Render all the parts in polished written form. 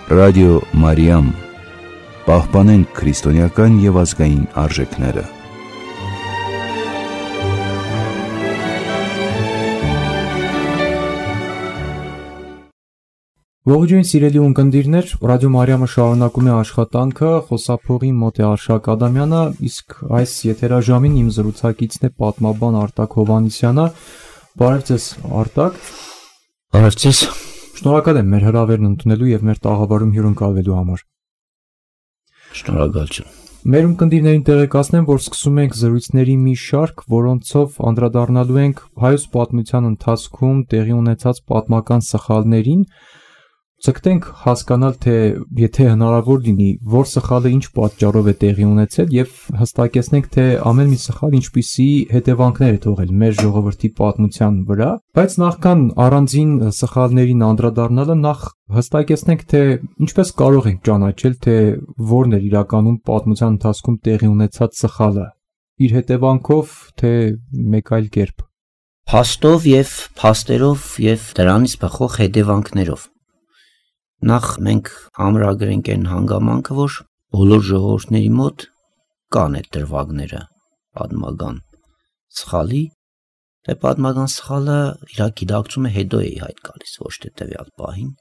Ռադիո Մարիամ, պահպանենք քրիստոնեական և ազգային արժեքները։ Ողջույն սիրելի ունկնդիրներ, Ռադիո Մարիամը շարունակում է աշխատանքը, խոսափողի մոտ է Արշակ Ադամյանը, իսկ այս եթերաժամին իմ զրուցակիցն է պատմաբան Արտակ Հովհաննիսյանը։ Բարև ձեզ, Արտակ։ Բարև ձեզ։ Շնորհակալ եմ մեր հրավերն ընդունելու եւ մեր տաղավարում հյուրընկալվելու համար։ Շնորհակալություն։ Մեր ունկնդիրներին տեղեկացնեմ, որ սկսում ենք զրույցների մի շարք, որոնցով անդրադառնալու ենք հայոց պատմության ընթացքում տեղի ունեցած պատմական սխալներին։ Ցկտենք հասկանալ, թե եթե հնարավոր լինի, որ սխալը ինչ պատճառով է տեղի ունեցել եւ հստակեցնենք, թե ամեն մի սխալ ինչպիսի հետևանքներ է թողել մեր ժողովրդի պատմության վրա, բայց նախքան առանձին սխալներին անդրադառնալը նախ հստակեցնենք, թե ինչպես կարող ենք ճանաչել, թե որն է իրականում պատմության ընթացքում տեղի ունեցած սխալը, իր հետևանքով, թե մեկ այլ կերպ։ Փաստով եւ փաստերով եւ դրանից բխող հետևանքներով։ Նախ մենք ամրագրենք այն հանգամանքը, որ բոլոր ժողովուրդների մոտ կան այդ դրվագները պատմական սխալի, թե պատմական սխալը իր գիտակցումը հետո է հայտ գալիս, ոչ թե տվյալ պահին։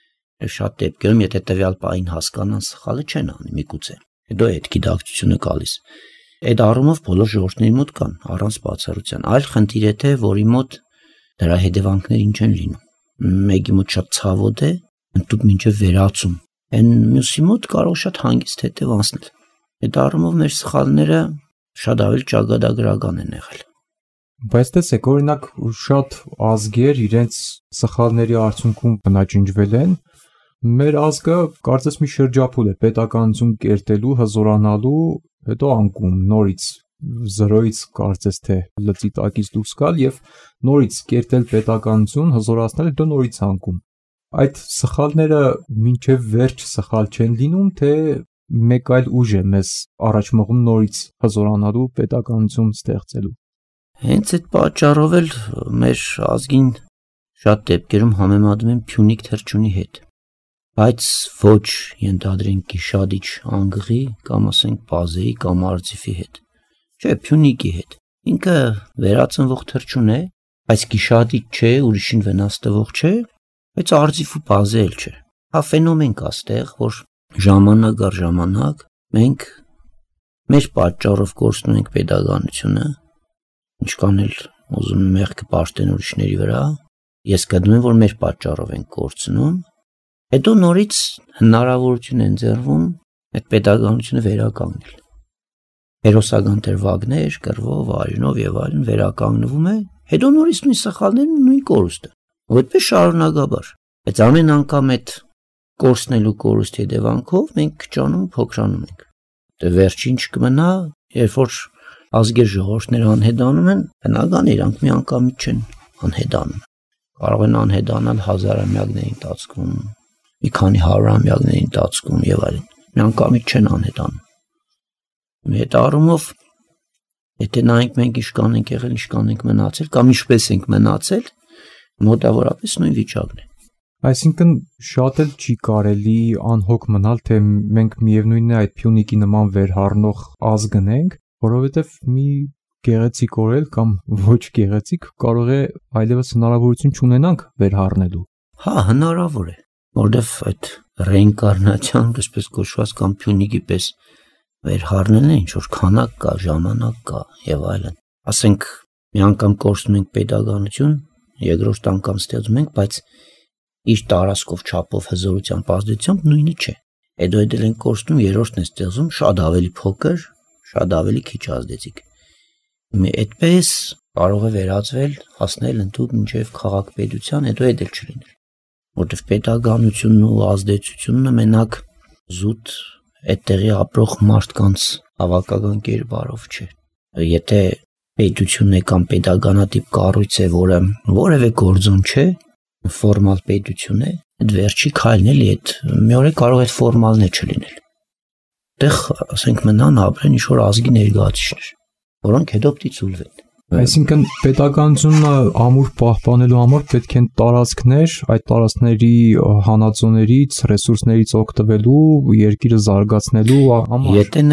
Եվ շատ դեպքերում, եթե տվյալ պահին հասկանան սխալը չեն անի, միգուցե, հետո է այդ գիտակցությունը գալիս։ Այդ առումով բոլոր ժողովուրդների մոտ կան, առանց բացառության։ Այլ խնդիր է, թե որի մոտ դրա հետևանքներին չեն լինում։ Մեկի մոտ շատ ցավոտ է, ընդդուք մինչև վերացում, այն մյուսի մոտ կարող շատ հանգիստ հետև անցնել։ Այդ առումով մեր սխալները շատ ավելի ճակատագրական են եղել։ Բայց տեսեք, օրինակ շատ ազգեր իրենց սխալների արդյունքում բնաջնջվել են։ Մեր ազգը կարծես մի շրջափուլ է պետականություն կերտելու, հզորանալու, հետո անկում, նորից զրոյից կարծես թե լծի տակից դուրս գալ եւ նորից կերտել պետականություն, հզորացնել, հետո նորից անկում։ Այդ սխալները մինչև վերջ սխալ չեն լինում, թե մեկ այլ ուժ է մեզ առաջ մղում նորից հզորանալու պետականություն ստեղծելու։ Հենց այդ պատճառով էլ մեր ազգին շատ դեպքերում համեմատում են Փյունիկ թռչունի հետ, բայց ոչ ենթադրենք գիշադիչ անգղի կամ ասենք բազեի կամ արծիվի հետ, չէ, Փյունիկի հետ։ Ինքը վերածնվող թռչուն է, բայց գիշադիչ չէ, ուրիշին վնաս տվող չէ, բայց արծիվ ու բազե էլ չէ։ Հա ֆենոմեն կա ստեղ, որ ժամանակ առ ժամանակ մենք մեր պատճառով կորցնում ենք պետականությունը, ինչքան էլ ուզում մեղքը պարտեն ուրիշների վրա, ես գտնում եմ, որ մեր պատճառով ենք կորցնում, հետո նորից հնարավորություն են ձեռվում այդ պետականությունը վերականգնել։ Հերոսական դրվագներ, կռվով, արյունով եւ այլն վերականգնվում է, հետո նորից նույն սխալներն ու նույն կորուստը։ Այդպես շարունակաբար, բայց ամեն անգամ այդ կորցնելու կորուստի հետևանքով մենք քչանում փոքրանում ենք։ Դե վերջին չկմնա, երբ որ ազգեր ժողովուրդները անհետանում են, բնական է, իրանք մի անգամից չեն անհետանում։ Կարող են անհետանալ հազարամյակների ընթացքում, մի քանի հարյուրամյակների ընթացքում եւ այլն։ Մի անգամից չեն անհետանում։ Այդ առումով, եթե նայենք մենք ինչքան ենք եղել, ինչքան ենք մնացել, կամ ինչպես ենք մնացել, մոտավորապես նույն վիճակն է։ Այսինքն շատ էլ չի կարելի անհոգ մնալ, թե մենք միևնույնն է այդ Փյունիկի նման վերհառնող ազգն ենք, որովհետև մի գեղեցիկ օրել կամ ոչ գեղեցիկ կարող է այլևս հնարավորություն չունենանք վերհառնելու։ Հա, հնարավոր է, որովհետև այդ ռեինկարնացիան, այսպես կոչված, կամ Փյունիկի պես վերհառնելն է, ինչ որ քանակ կա, ժամանակ կա եւ այլն։ Ասենք մի անգամ կորցնում ենք պետականություն, երկրորդ անգամ ստեղծում ենք, բայց իր տարածքով չափով հզորության ազդեցությամբ նույնը չէ։ Հետո էլ ենք կորցնում, երրորդն է ստեղծում շատ ավելի փոքր, շատ ավելի քիչ ազդեցիկ։ Այդպես կարող է վերածվել, հասնել ընդհանուր մինչև քաղաքապետության, հետո էլ չլինել։ Որտեվ պետականությունն ու ազդեցությունը մենակ զուտ այդտեղի ապրող մարդկանց հավաքական կերպարով չէ։ Եթե պետությունն է կամ պետականատիպ կառույց է, որը որևէ գործոն չէ, ֆորմալ պետություն է, այդ վերջի քայլն էլի այդ մի օր է կարող այդ ֆորմալն է չլինել։ Այդտեղ ասենք մնան ապրեն ինչ-որ ազգի ներկայացուցիչներ, որոնք հետո պիտի ցուլվեն։ Այսինքն պետականությունը ամուր պահպանելու համար պետք են տարածքներ, այդ տարածքների հանածոներից, ռեսուրսներից օգտվելու, երկիրը զարգացնելու համար։ Եթե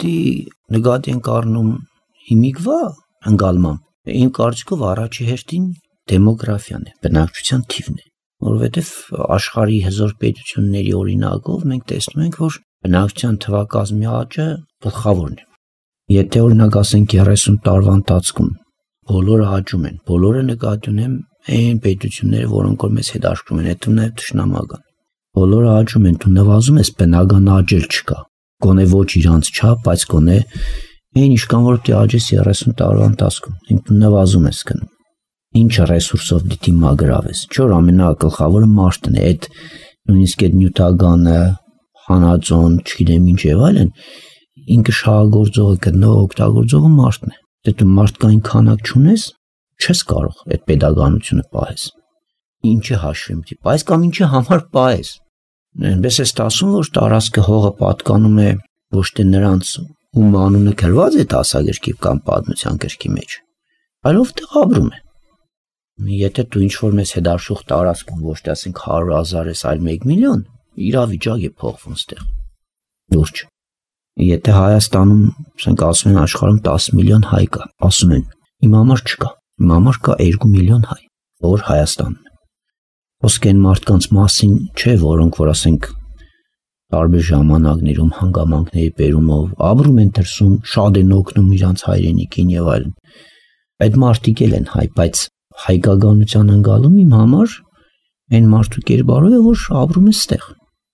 նկատի ենք առնում հիմիկվա ընկալմամբ, իմ կարծիքով առաջի հերթին դեմոգրաֆիան է, բնակչության թիվն է, որովհետև աշխարհի հզոր պետությունների օրինակով մենք տեսնում ենք, որ բնակչության թվակազմի աճը գլխավորն է։ Եթե օրինակ ասենք 30 տարվա ընթացքում բոլորը աճում են, բոլորը նկատի ունեմ այն պետությունները, որոնք որ մեզ հետաքրքրում են, հետո նաև թշնամական։ Բոլորը աճում են, դու նվազում ես, բնական աճել չկա։ Գոնե ոչ իրանց չափ, բայց գոնե այն իշքան որ դու աճես 30 տարվա ընթացքում, դու նվազում ես գնում։ Ինչ ռեսուրսով դիտի մագրավես, չէ՞ ամենագլխավորը մարդն է, այդ նույնիսկ այդ նյութականը, հանածոն, չգիտեմ ինչ եւ այլն, ինքը շահագործողը, գտնողը, օգտագործողը մարդն է։ Դե դու մարդկային քանակ չունես, չես կարող այդ pedagogiությունը պահես։ Ինչը հաշվի մտի, բայց կամ ինչի համար պահես։ Այնպես է ստացվում, որ տարածքը հողը պատկանում է ոչ թե նրանց, ում անունը գրված է դասագրքի կամ պատմության գրքի մեջ, այլ ովտեղ ապրում է։ Եթե դու ինչ-որ մեծ հետարժող տարածքում ոչ թե ասենք 100,000 ես, այլ 1 միլիոն, իրավիճակ է փոխվում ստեղ։ Լուրջ։ Եթե Հայաստանում, ասենք ասում են աշխարհում 10 միլիոն հայ կա, ասում են, իմ համար չկա, իմ համար կա 2 միլիոն հայ, որ Հայաստանն է։ Խոսք են մարդկանց մասին չէ, որոնք որ ասենք տարբեր ժամանակներում հանգամանքների բերումով ապրում են դրսում, շատ են օգնում իրանց հայրենիքին եւ այլն։ Այդ մարդիկ էլ են հայ, բայց հայկականության ընկալում իմ համար այն մարդու կերպարով է, որ ապրում է ստեղ։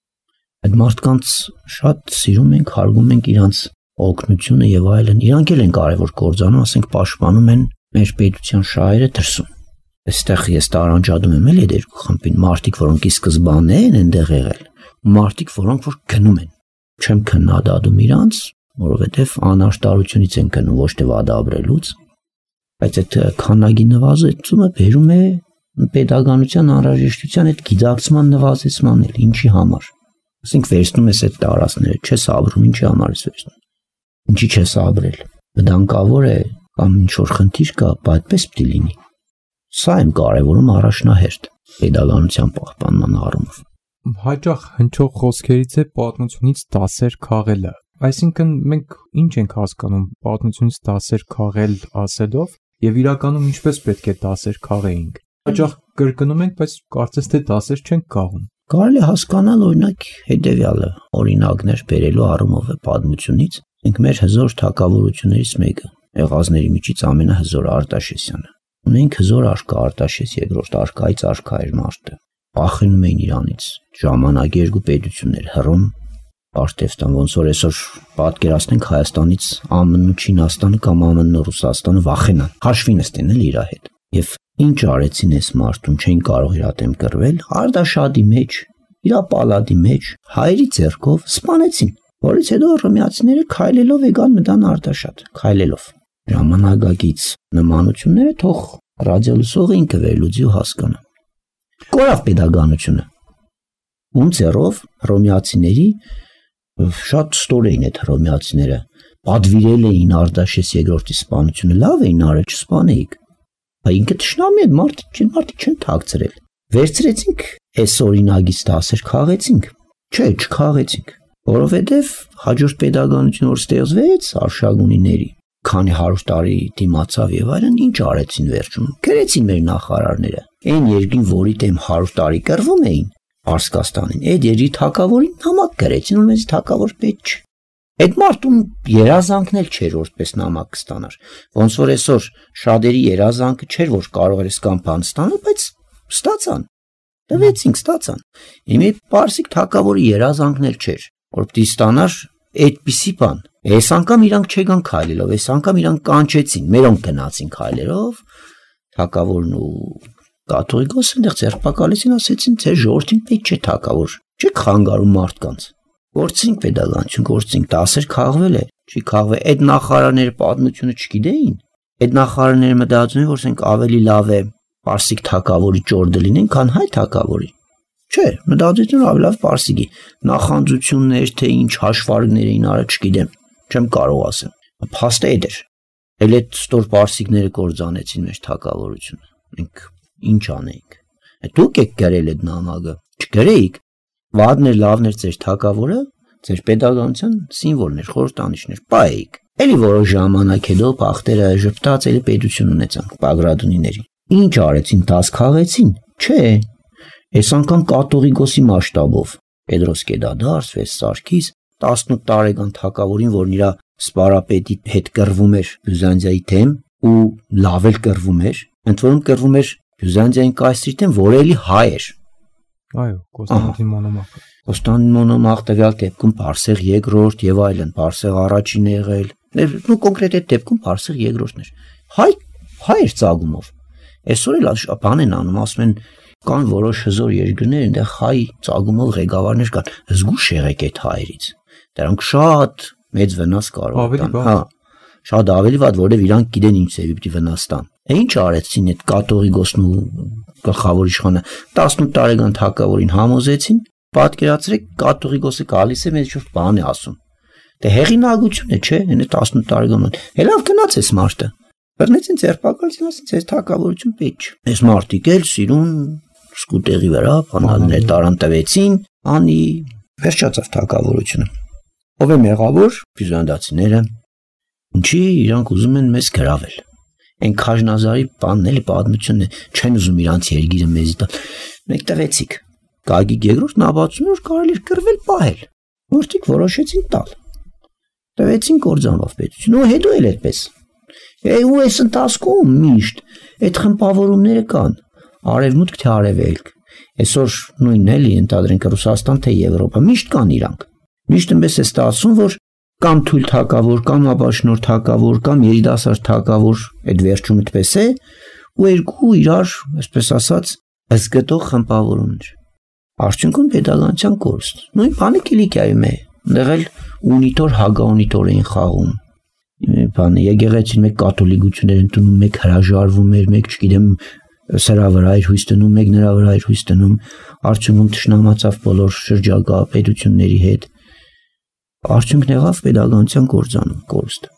Այդ մարդկանց շատ սիրում ենք, հարգում ենք իրանց օգնությունը եւ այլն, իրանք էլ են կարևոր կործանում, ասենք պաշտպանում են մեր պետության շահերը դրսում։ Այստեղ ես տարանջադում եմ էլ այդ երկու խմբին, մարդիկ, որոնք ի սկզբանե են այնտեղ եղել, մարդիկ, որոնք որ գնում են։ Չեմ քննադատում իրանց, որովհետեւ անաշտարությունից են գնում, ոչ թե վադաբրելուց, բայց այդ քանակի նվազեցումը բերում է pedagogiության անհրաժեշտության այդ գիտակցման նվազեցման էլ, ինչի համար։ Ասենք վերցնում ես այդ տարածքները, չես ապրում, ինչի համար ես վերցնում։ Ինչի չես ապրել։ Վտանգավոր է կամ ինչ-որ խնդիր կա, այդպես պետք է լինի։ Սա եմ կարևորում առաջնահերթ pedagogiության պահպանման առումով։ Հաճախ հնչող խոսքերից է պատմությունից դասեր քաղելը։ Այսինքն մենք ինչ ենք հասկանում պատմությունից դասեր քաղել ասելով եւ իրականում ինչպես պետք է դասեր քաղեինք։ Հաճախ կրկնում ենք, բայց կարծես թե դասեր չենք քաղում։ Կարելի է հասկանալ օրինակ հետեւյալը, օրինակներ բերելու առումով է պատմությունից, ենք մեր հզոր թագավորություններից մեկը, եղածների միջից ամենահզոր Արտաշեսյանը։ Ունենք հզոր արքա Արտաշես II արքայից արքա էր մարդը։ Վախենում էին իրանից, ժամանակ երկու պետություններ Հռոմ, Պարթևստան, ոնց որ այսօր պատկերացնենք Հայաստանից ԱՄՆ-ն ու Չինաստանը կամ ԱՄՆ-ն ու Ռուսաստանը վախենան, հաշվի նստեն էլ իր հետ։ Եվ ինչ արեցին այս մարդուն, չէին կարող իր դեմ կռվել, Արտաշատի մեջ, իր պալատի մեջ, հայերի ձեռքով սպանեցին, որից հետո հռոմեացիները քայլելով եկան մտան Արտաշատ, քայլելով։ Ժամանակակից նմանությունները թող ռադիոլսողը ինքը վերլուծի ու հասկանա։ Կորավ pedagogiությունը։ Ում ձեռով հռոմեացիների շատ ստոր էին այդ հռոմեացիները, պատվիրել էին Արտաշես II-ի սպանությունը, լավ էին արել, չսպանեիք։ Ինքը թշնամի է, մարդիկ չեն թաքցրել։ Վերցրեցինք այս օրինագից դասեր քաղեցինք։ Չէ, չքաղեցինք, որովհետև հաջորդ pedagogiությունը որ ստեղծվեց Արշակունիների, քանի 100 տարի դիմացավ եւ այլն, ինչ արեցին վերջում։ Գրեցին մեր նախարարները։ Այն երկրին, որի դեմ 100 տարի կռվում էին, Պարսկաստանին, այդ երկրի թագավորին նամակ գրեցին, որ մեզ թագավոր պետք չէ։ Այդ մարդուն երազանքն էլ չէր որպես նամակ կստանար, ոնց որ այսօր շատերի երազանքը չէր, որ կարող էր կամ բան ստանալ, բայց ստացան, տվեցինք, ստացան։ Իմի պարսիկ թագավորի երազանքն էլ չէր, որ պիտի ստանար այդպիսի բան։ Այս անգամ իրանք չեկան քայլելով, այս անգամ իրանք կանչեցին, մերոնք գնացին քայլերով, թագավորն ու կաթողիկոսը այնտեղ ձերբակալեցին, ասեցին, թե ժողովրդին պետք չէ թագավոր, չեք խանգարում մարդկանց։ Գործինք pedagogiություն, գործինք դասեր քաղվել է, չի քաղվել, այդ նախարարները պատմությունը չգիտեին, այդ նախարարները մտածում են, որ ասենք ավելի լավ է պարսիկ թագավորի ճորդը լինեն, քան հայ թագավորի։ Չէ, մտածեցին ավելի լավ պարսիկի, նախանձություններ, թե ինչ հաշվարկներ էին արել, չգիտեմ, չեմ կարող ասեմ։ Փաստը այդ էր։ Էլ այդ ստոր պարսիկները կործանեցին մեր թագավորությունը։ Մենք ինչ անենք։ Դուք եք գրել այդ նամակը, չգրեիք։ Վադներ լավներ ձեր թագավորը, ձեր pedagogical սիմվոլներ, խորհրդանիշներ, պայեք։ Էլի որոշ ժամանակ հետո բախտերը ժպտաց, էլի պետություն ունեցան Բագրատունիների։ Ինչ արեցին, դաս քաղեցին։ Չէ։ Այս անգամ կաթողիկոսի մասշտաբով Պետրոս Կեդադարս, Վես Սարգիս 18 տարեկան թագավորին, որն իր սպարապետի հետ կռվում էր Բյուզանդիայի դեմ ու լավ էլ կռվում էր, ընդ որում կռվում էր Բյուզանդիային կայսրի դեմ, որը էլի հայ էր։ Այո, Կոստանդին Մոնոմախը։ Կոստանդին Մոնոմախ տվյալ դեպքում Պարսեղ II եւ այլն, Պարսեղ առաջինը եղել, ու կոնկրետ այդ դեպքում Պարսեղ II-ն էր։ Հայ էր ծագումով։ Այսօր էլ բան են անում, ասում են կան որոշ հզոր երկրներ, այնտեղ հայ ծագումով ղեկավարներ կան, զգուշ եղեք այդ հայերից։ Դրանք շատ մեծ վնաս կարող են տան, հա, շատ ավելի վատ, որովհետև իրանք գիտեն ինչ ծավալի պիտի վնաս տան։ Ինչ արեցին այդ կաթողիկոսն ու գլխավոր իշխանը 18 տարեկան թագավորին համոզեցին, պատկերացրեք կաթողիկոսը գալիս է մեծ շուրջ բան է ասում։ Դե հեղինակություն է, չէ՞, այն 18 տարեկան։ Հելավ գնաց էս մարդը։ Բռնեցին ձերբակալեցին, ասին ձեր թագավորություն պետք չէ։ Այս մարդիկ էլ սիրուն սկուտերի վրա բանալներ տարան տվեցին, անի վերջացավ թագավորությունը։ Ով է մեղավոր? Բյուզանդացիները։ Ինչի իրանք ուզում են մեզ գրավել։ Այն Քաժնազարի բանն էլի պատմությունն է, չեն ուզում իրանց երգիրը մեզի տալ։ Մենք տվեցիք։ Գագիկ II-ն ապացուցում որ կարելի էր կռվել պահել։ Մարդիկ որոշեցին տալ։ Տվեցին կործանված պետություն, ու հետո էլ այդպես։ Ու այս ընթացքում միշտ այդ խմբավորումները կան, արևմուտք թե արևելք։ Այսօր նույնն էլի ընդհանրենք Ռուսաստան թե Եվրոպա, միշտ կան իրանք։ Միշտ այնպես է ստացվում, որ կամ թույլ թագավոր, կամ ապաշնոր թագավոր, կամ երիտասարդ թագավոր այդ վերջում այդպես է, ու երկու իրար, այսպես ասած, զգտող խմբավորումներ։ Արդյունքում pedagogical կորուստ։ Նույն բանը Կիլիկիայում է, այնտեղ էլ ունիտոր հագաունիտոր էին խաղում։ Բանը եկեղեցին մեկ կաթոլիկություն էր ընդունում, մեկ հրաժարվում էր, մեկ չգիտեմ սրա վրա էր հույս դնում, մեկ նրա վրա էր հույս դնում, արդյունքում թշնամացավ բոլոր շրջակա պետությունների հետ։ Արդյունքն եղավ pedagogical կորուստ։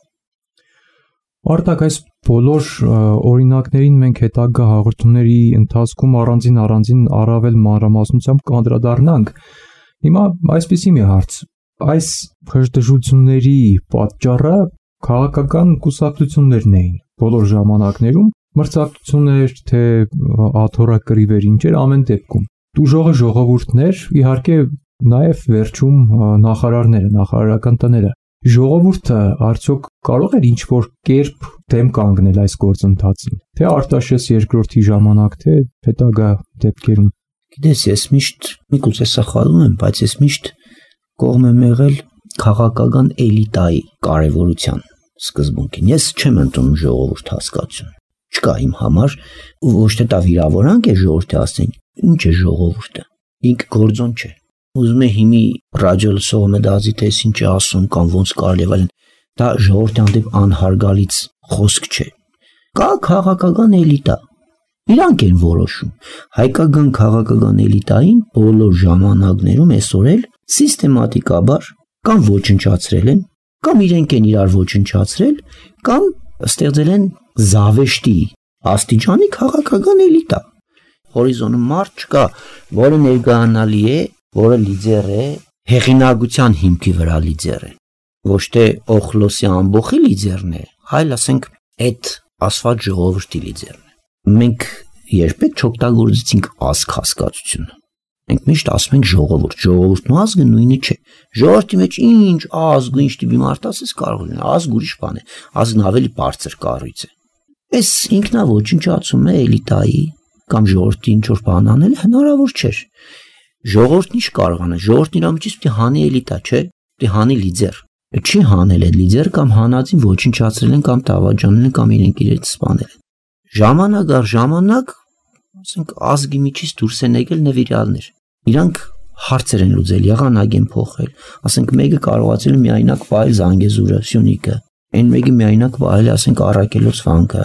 Արտակ, այս բոլոր օրինակներին մենք հետագա հաղորդումների ընթացքում առանձին առավել մանրամասնությամբ կանդրադառնանք։ Հիմա այսպիսի մի հարց. այս խժդժությունների պատճառը քաղաքական կուսակցություններն էին բոլոր ժամանակներում, մրցակցություններ թե աթոռակռիվեր ինչեր ամեն դեպքում։ Տուժողը ժողովուրդներ, իհարկե նաև վերջում նախարարները, նախարարական տները։ Ժողովուրդը արդյոք կարող էր ինչ-որ կերպ դեմ կանգնել այս գործընթացին, թե Արտաշես II-ի ժամանակ, թե հետագա դեպքերում։ Գիտես, ես միշտ միգուցե սխալվում եմ, բայց ես միշտ կողմ եմ եղել քաղաքական էլիտայի կարևորության սկզբունքին։ Ես չեմ ընդունում ժողովուրդ հասկացություն։ Չկա իմ համար, ոչ թե դա վիրավորանք է ժողովրդի ասեն, ինչ է ժողովուրդը։ Ինքը գործոն չէ։ Ուզում է հիմի ռադիո լսողը դասի թե ինչ է ասում կամ ոնց կարելի է, դա ժողովրդի հանդեպ անհարգալից խոսք չէ։ Կա քաղաքական էլիտա։ Իրանք են որոշում։ Հայկական քաղաքական էլիտային բոլոր ժամանակներում այսօր էլ սիստեմատիկաբար կամ ոչնչացրել են, կամ իրենք են իրար ոչնչացրել, կամ ստեղծել են զավեշտի աստիճանի քաղաքական էլիտա։ Հորիզոնում մարդ չկա, որը ներգանալի է, որը լիդեր է, հեղինակության հիմքի վրա լիդեր է։ Ոչ թե Օխլոսի ամբողջի լիդերն է, այլ ասենք այդ ասված ժողովրդի լիդերն է։ Մենք երբեք չօգտագործեցինք ազգ հասկացությունը։ Մենք միշտ ասում ենք ժողովուրդն ու ազգը նույնը չէ։ Ժողովրդի մեջ ինչ ազգ ու ինչ տիպի մարդ ասես կարող լինի, ազգ ուրիշ բան է, ազգն ավելի բարձր կառույց է։ Այս ինքնաոչնչացումը էլիտայի կամ ժողովրդի ինչ որ բան անել հնարավոր չէ։ Ժողովուրդն ինչ կարող անել, ժողովրդն իր միջից պիտի հանի էլիտա, չէ՞, պիտի հանի լիդեր։ Չի հանել այդ լիդեր կամ հանածին ոչնչացրել են կամ դավաճանել են կամ իրենք իրենց սպանել են։ Ժամանակ առ ժամանակ, ասենք ազգի միջից դուրս են եկել նվիրալներ։ Իրանք հարցեր են լուծել, եղանակ են փոխել, ասենք մեկը կարողացել է միայնակ վայել Զանգեզուրը, Սյունիքը, այն մեկը միայնակ վայել, ասենք Առաքելոց վանքը,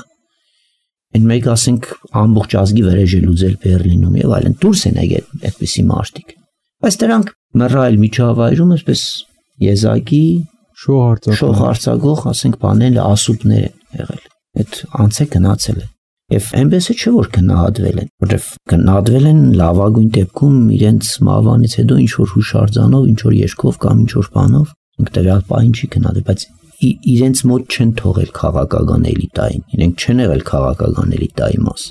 այն մեկը ասենք ամբողջ ազգի վրեժ է լուծել Բերլինում եւ այլն, դուրս են եկել այդպիսի մարդիկ։ Բայց դրանք մռայլ միջավայրում այսպես եզակի շողարցակող, ասենք բանել ասուպներ են։ եղել։ Այդ անցը գնացել է։ Եվ այնպես է չէ որ գնահատվել են, որտեվ գնահատվել են լավագույն դեպքում իրենց մահվանից հետո ինչ որ հուշարձանով, ինչ որ երգով կամ ինչ որ բանով, ինքնավար պահին չի գնահատել, բայց իրենց մոտ չեն թողել քաղաքական էլիտային, իրենք չեն եղել քաղաքական էլիտայի մաս։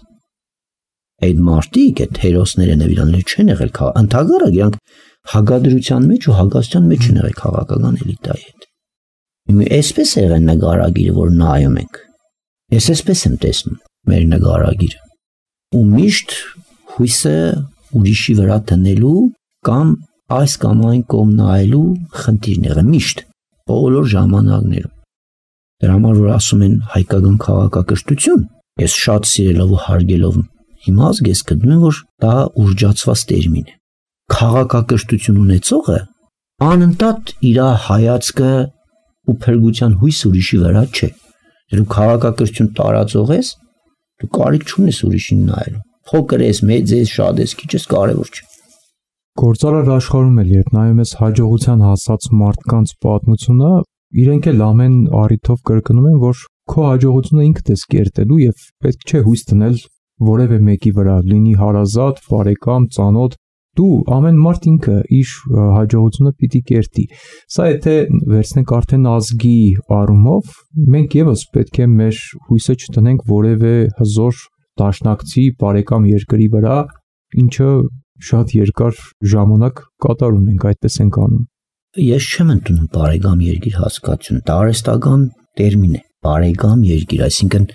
Այդ մարդիկ, այդ հերոսները նվիրանները չեն եղել ընդհանրապես իրանք հագադրության մեջ ու հագաստության մեջ են եղել քաղաքական էլիտայի հետ։ Այսպես է եղել նկարագիրը, որ նայում ենք։ Ես այսպես եմ տեսնում մեր նկարագիրը։ Ու միշտ հույսը ուրիշի վրա տնելու կամ այս կամ այն կողմ նայելու խնդիրն եղել միշտ բոլոր ժամանակներում։ Դրա համար որ ասում են հայկական քաղաքակրթություն, ես շատ սիրելով ու հարգելով հիմա ես գտնում եմ որ դա ուրջացված տերմին է։ Քաղաքակրթություն ունեցողը անընդհատ իր հայացքը ու փրկության հույս ուրիշի վրա չէ։ Դու քաղաքակրթություն տարածող ես, դու կարիք չունես ուրիշին նայելու։ Փոքր ես, մեծ ես, շատ ես, քիչ ես, կարևոր չէ։ Գործարար աշխարհում էլ երբ նայում ես հաջողության հասած մարդկանց պատմությունը, իրենք էլ ամեն առիթով կրկնում են, որ քո հաջողությունը ինքդ ես կերտելու եւ պետք չէ հույս դնել որևէ մեկի վրա, լինի հարազատ, բարեկամ, ծանոթ, դու ամեն մարդ ինքը իր հաջողությունը պիտի կերտի։ Սա եթե վերցնենք արդեն ազգի առումով, մենք եւս պետք է մեր հույսը չտնենք որևէ հզոր դաշնակցի, բարեկամ երկրի վրա, ինչը շատ երկար ժամանակ կատարում ենք, այդպես ենք անում։ Ես չեմ ընդունում բարեկամ երկիր հասկացությունը, դա արհեստական տերմին է, բարեկամ երկիր, այսինքն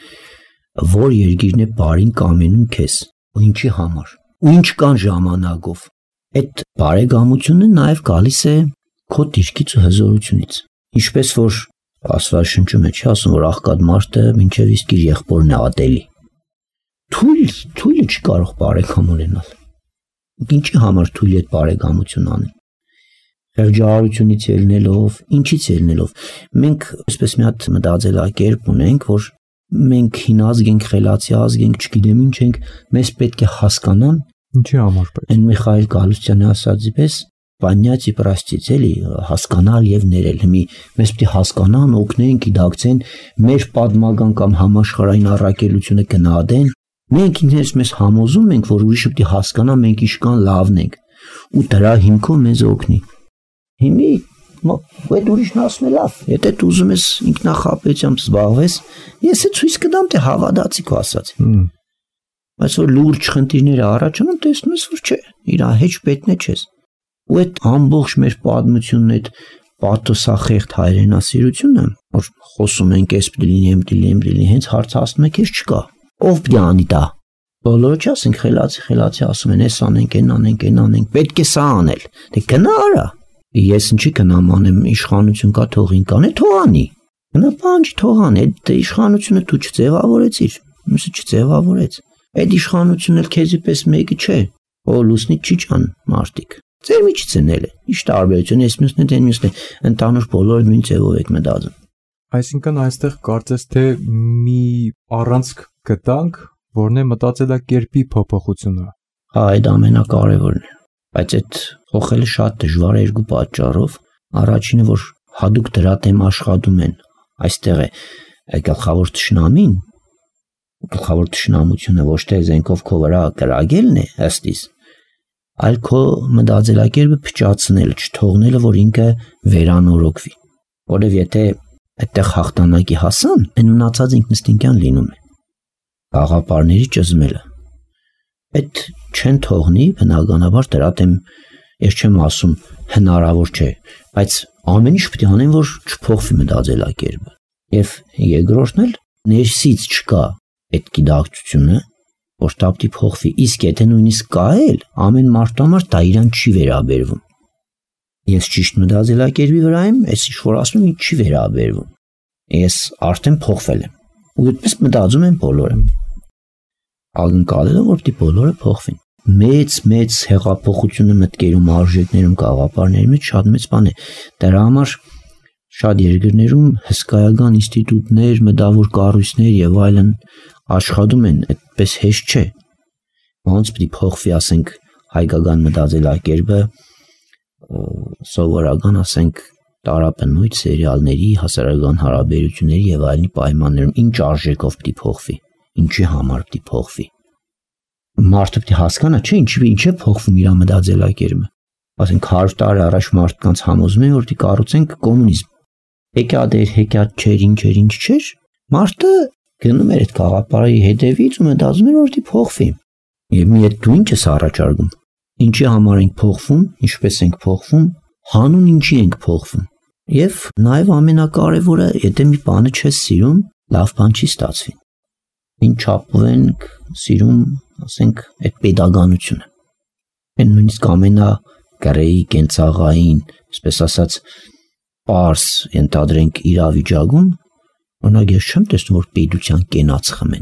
որ երկիրն է բարին կամենում քեզ, ու ինչի համար, ու ինչ կան ժամանակով։ Այդ բարեկամությունը նաև գալիս է քո դիրքից ու հզորությունից։ Ինչպես որ Աստվածաշնչում է ասում, որ աղքատ մարդը մինչև իսկ իր եղբորն է ատելի։ Թույլը չի կարող բարեկամ ունենալ։ Ինչի համար թույլ է բարեկամություն անել։ Խեղճահարությունից ելնելով, ինչից ելնելով։ Մենք այսպես մի հատ մտածելակերպ ունենք, որ մենք հին ազգ ենք, խելացի ազգ ենք, չգիտեմ ինչ ենք, մեզ պետք է հասկանան, ինչի համար պետք։ Այն Միխայել Գալուստյանի ասածի պես «Понять и простить» էլի, հասկանալ եւ ներել։ Հիմի մեզ պետք է հասկանան, օգնեն, գիտակցեն, մեր պատմական կամ համաշխարհային առաքելությունը գնահատեն։ Մենք ինքներս մեզ համոզում ենք, որ ուրիշը պետք է հասկանա մենք ինչքան լավն ենք, ու դրա հիմքով մեզ օգնի։ Հիմի այդ ուրիշն ասում է լավ, եթե դու ուզում ես ինքնախապեյությամբ զբաղվես, ես է ցույց կտամ, թե հավատացի քո ասածին։ Բայց որ լուրջ խնդիրները առաջանում, տեսնում ես, որ չէ, իր հեչ պետն է չես։ Ու այդ ամբողջ մեր պատմությունն, այդ պաթոսախեղդ հայրենասիրությունը, որ խոսում ենք, էս պիտի լինի, հենց հարցածնում եք, ես չկա։ Ով պիտի անի դա։ Բոլորը չասենք խելացի ասում են, էս անենք, այն անենք, պետք է սա անել։ Դե գնա արա։ Ես ինչի կնամ անեմ, իշխանություն կա թողին կանե, թող անի։ Գնա բանջի թող անի, այդ իշխանությունը դու չձևավորեցիր, մյուսը չձևավորեց։ Այդ իշխանությունն էլ քեզի պես մեկը չէ, ո լուսնի չի ջան մարդիկ։ Ձեր միջից են էլ է։ Ինչ տարբերություն է, մյուսն է, դեն մյուսն է, ընդհանուր բոլորը նույն ձևով եք մտածում։ Այսինքն այստեղ կարծես թե մի առանցք գտանք, որն է մտածելակերպի փոփոխությունը։ Հա, այդ ամենակարևորն է։ Բայց այդ փոխելը շատ դժվար է երկու պատճառով։ Առաջինը, որ հadoop դրա դեմ աշխատում են։ Այստեղ է գլխավոր թշնամին, գլխավոր թշնամությունը ոչ թե զենքով քո վրա կրակելն է ըստիս, այլ քո մտածելակերպը փչացնելը, չթողնելը, որ ինքը վերանորոգվի։ Որովհետև եթե այդտեղ հաղթանակի հասան, այն մնացած ինքնըստինքյան լինում է։ Գաղափարների ճզմելը։ Այդ չեն թողնի, բնականաբար դրա դեմ ես չեմ ասում հնարավոր չէ, բայց ամեն ինչ պետք է անեն, որ չփոխվի մտածելակերպը։ Եվ երկրորդն էլ ներսից չկա այդ գիտակցությունը, որ դա պետք է փոխվի, իսկ եթե նույնիսկ կա էլ, ամեն մարդու համար դա իրան չի վերաբերվում։ Ես ճիշտ մտածելակերպի վրա եմ, այս ինչ որ ասում եմ, չի վերաբերվում։ Ես արդեն փոխվել եմ։ Ու այդպես մտածում են բոլորը։ Ակնկալելով որ դի բոլորը փոխվին։ Մեծ հեղափոխությունը մտքերում, արժեքներում, գաղափարների մեջ շատ մեծ բան է։ Դրա համար շատ երկրներում հսկայական ինստիտուտներ, մտավոր կառույցներ եւ այլն աշխատում են, այդպես հեշտ չէ։ Ոնց պիտի փոխվի, ասենք, հայկական մտածելակերպը, սովորական, ասենք, տարապնույթ սերիալների, հասարակական հարաբերությունների եւ այլնի պայմաններում ինչ արժեքով պիտի փոխվի, ինչի համար պիտի փոխվի։ Մարդը պիտի հասկանա, չէ, ինչ է փոխվում իր մտածելակերպը։ Ասենք 100 տարի առաջ մարդկանց համոզում են, որ պիտի կառուցենք կոմունիզմ։ Հեքիաթ էր, հեքիաթ չէր, ինչ չէր։ Մարդը գնում էր այդ գաղափարի հետևից ու մտածում էր, որ պիտի փոխվի։ Եվ մի դու ինչ ես առաջարկում։ Ինչի համար ենք փոխվում, ինչպես ենք փոխվում, հանուն ինչի ենք փոխվում։ Եվ նաև ամենակարևորը, եթե մի բանը չես սիրում, լավ բան չի ստացվի։ Ինչ չափով ենք սիրում, ասենք, այդ pedagoganությունը։ Այն նույնիսկ ամենագրեի կենցաղային, այսպես ասած, պարզ ենթադրենք իրավիճակում, օրինակ ես չեմ տեսնում, որ պետության կենաց խմեն։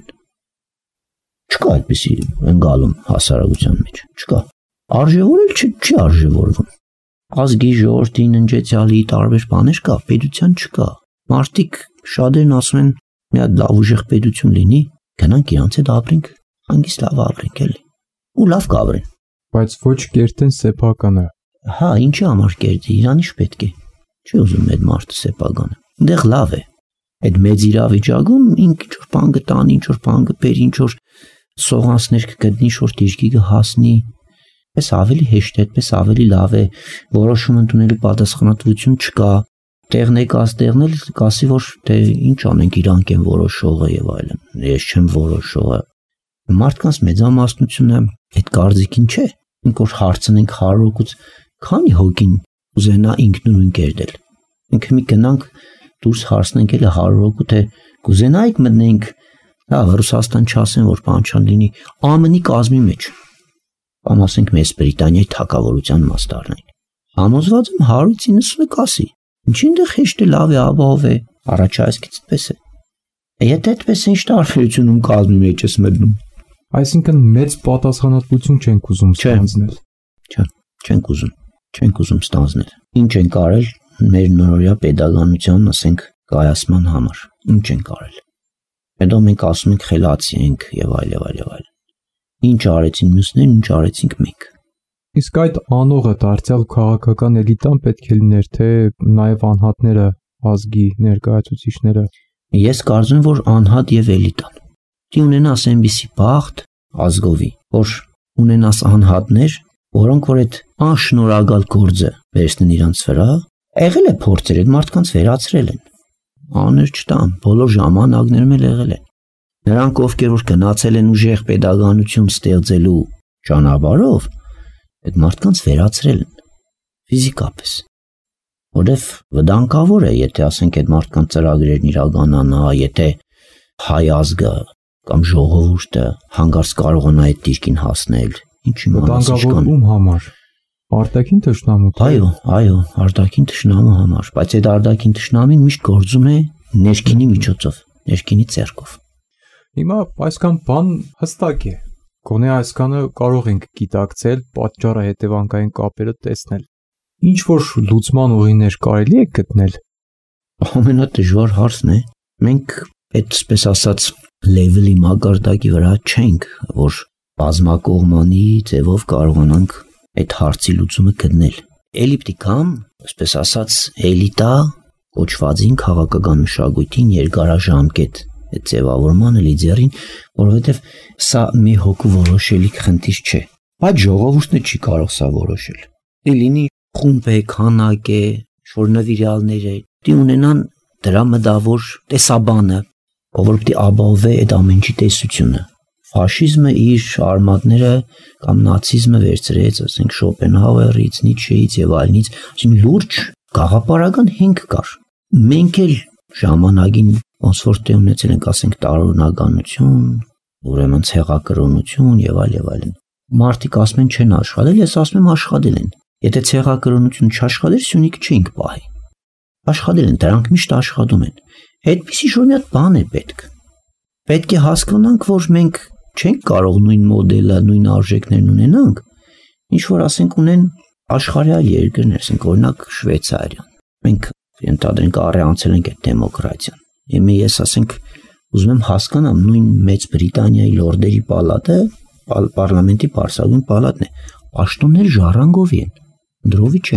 Չկա այդպիսի ընկալում հասարակության մեջ, չկա։ Արժևորել չի արժևորվում։ Ազգի ժողովրդին ընջեցյալի տարբեր բաներ կա, պետության չկա։ Մարդիկ շատերն ասում են, մի հատ լավ ուժեղ պետություն լինի, գնանք իրանց հետ ապրենք, հանգիստ լավ ապրենք էլի։ Ու լավ կապրեն։ Բայց ոչ կերտեն սեփականը։ Հա, ինչի համար կերտի, իրան ինչ պետք է։ Չի ուզում այդ մարդը սեփականը։ Այնտեղ լավ է։ Այդ մեծ իրավիճակում ինչ-որ բան կտանի, ինչ-որ բան կբերի, ինչ-որ սողանցներ կգտնի, շոր դիրքի կհասնի։ Պես ավելի հեշտ է, պես ավելի լավ է, որոշում ընդունելու պատասխանատվություն չկա, տեղն էլ կասի, որ դե ինչ անենք, իրանք են որոշողը եւ այլն, ես չեմ որոշողը։ Մարդկանց մեծամասնությունը այդ կարծիքին չէ, ինք որ հարցնենք 100 հոգուց, քանի հոգին ուզենա ինքնուրույն կերտել։ Ինքը մի գնանք դուրս հարցնենք էլ 100 հոգու, թե կուզենայիք մտնենք, լավ, Ռուսաստան չասեն, որ բան չան լինի, ԱՄՆ-ի կազմի մեջ։ Կամ ասենք մեծ Բրիտանիայի թագավորության մաս դառնային։ Համոզված եմ 100-90-ը կասի։ Ինչին դե հեշտ է, լավ է, ապահով է, առաջայցքից պես է։ Եթե այդպես ինչ տարբերությունում կազմի մեջ ես մտնում։ Այսինքն մեծ պատասխանատվություն չենք ուզում ստանձնել։ Չէ, չենք ուզում ստանձնել։ Ինչ են կարել մեր նորօրյա pedagoganության, ասենք, կայացման համար։ Ինչ են կարել։ Հետո մենք ասում ենք խելացի ենք եւ այլ։ Ինչ արեցին մյուսներն, ինչ արեցինք մենք։ Իսկ այդ անողը դարձյալ քաղաքական էլիտան պետք է լիներ, թե նաև անհատները, ազգի ներկայացուցիչները։ Ես կարծում եմ, որ անհատ եւ էլիտան։ Դի ունենաս այնպիսի բախտ ազգովի, որ ունենաս անհատներ, որոնք որ այդ անշնորհակալ գործը վերցնեն իրանց վրա, եղել է փորձեր, այդ մարդկանց վերացրել են։ Աներ չտան, բոլոր ժամանակներում էլ եղել են։ Նրանք ովքեր որ գնացել են ուժեղ pedagoganություն ստեղծելու ճանապարհով, այդ մարդկանց վերացրել են ֆիզիկապես։ Որովհետև վտանգավոր է, եթե ասենք այդ մարդկանց ծրագրերն իրականանա, եթե հայ ազգը կամ ժողովուրդը հանգարց կարողանա այդ դիրքին հասնել, ինչի մանած վտանգավոր ում համար։ Արտաքին թշնամու։ Այո, արտաքին թշնամու համար, բայց այդ արտաքին թշնամին միշտ գործում է ներքինի միջոցով, ներքինի ձեռքով։ Հիմա այսքան բան հստակ է։ Գոնե այսքանը կարող ենք գիտակցել, պատճառը հետևանքային կապերը տեսնել։ Ինչ որ լուծման ուղիներ կարելի է գտնել։ Ամենադժվար հարցն է։ Մենք այդպես ասած level-ի մակարդակի վրա չենք, որ բազմակողմանի ձևով կարողանանք այդ հարցի լուծումը գտնել։ Էլի պիտի կամ, այսպես ասած, էլիտա կոչվածին քաղաքական մշակույթին երկարաժամկետ այդ ձևավորմանը լիդերին, որովհետև սա մի հոգու որոշելի խնդիր չէ։ Բայց ժողովուրդն չի կարող սա որոշել։ Լինի խումբ է, քանակ է, որ նվիրյալներ է, պիտի ունենան դրա մտավոր տեսաբանը, ով պիտի ապահովի այդ ամենի տեսությունը։ Ֆաշիզմը իր արմատները կամ նացիզմը վերցրեց, ասենք Շոպենհաուերից, Նիցշեից եւ այլնից, ասենք լուրջ գաղափարական հիմք կար։ Մենք էլ ժամանակին ոնց որ տեղ ունեցել ենք, ասենք տարօրինականություն, ուրեմն ցեղակրոնություն եւ այլն։ Մարդիկ ասում են չեն աշխատել, ես ասում եմ աշխատել են։ Եթե ցեղակրոնություն չաշխատեր, Սյունիք չէինք պահի։ Աշխատել են, դրանք միշտ աշխատում են։ Այդպիսի շուտ մի հատ բան է պետք։ Պետք է հասկանանք, որ մենք չենք կարող նույն մոդելը, նույն արժեքներն ունենանք, ինչ որ ասենք ունեն աշխարհի երկրներ, ասենք օրինակ Շվեյցարիան։ Մենք ընդհանրենք առանցել ենք այդ դեմոկրատիան։ Եմի ես ասենք ուզում եմ հասկանամ նույն Մեծ Բրիտանիայի լորդերի պալատը, պարլամենտի պարսագույն պալատն է, պաշտոններ ժառանգովի են, դրովի չեն։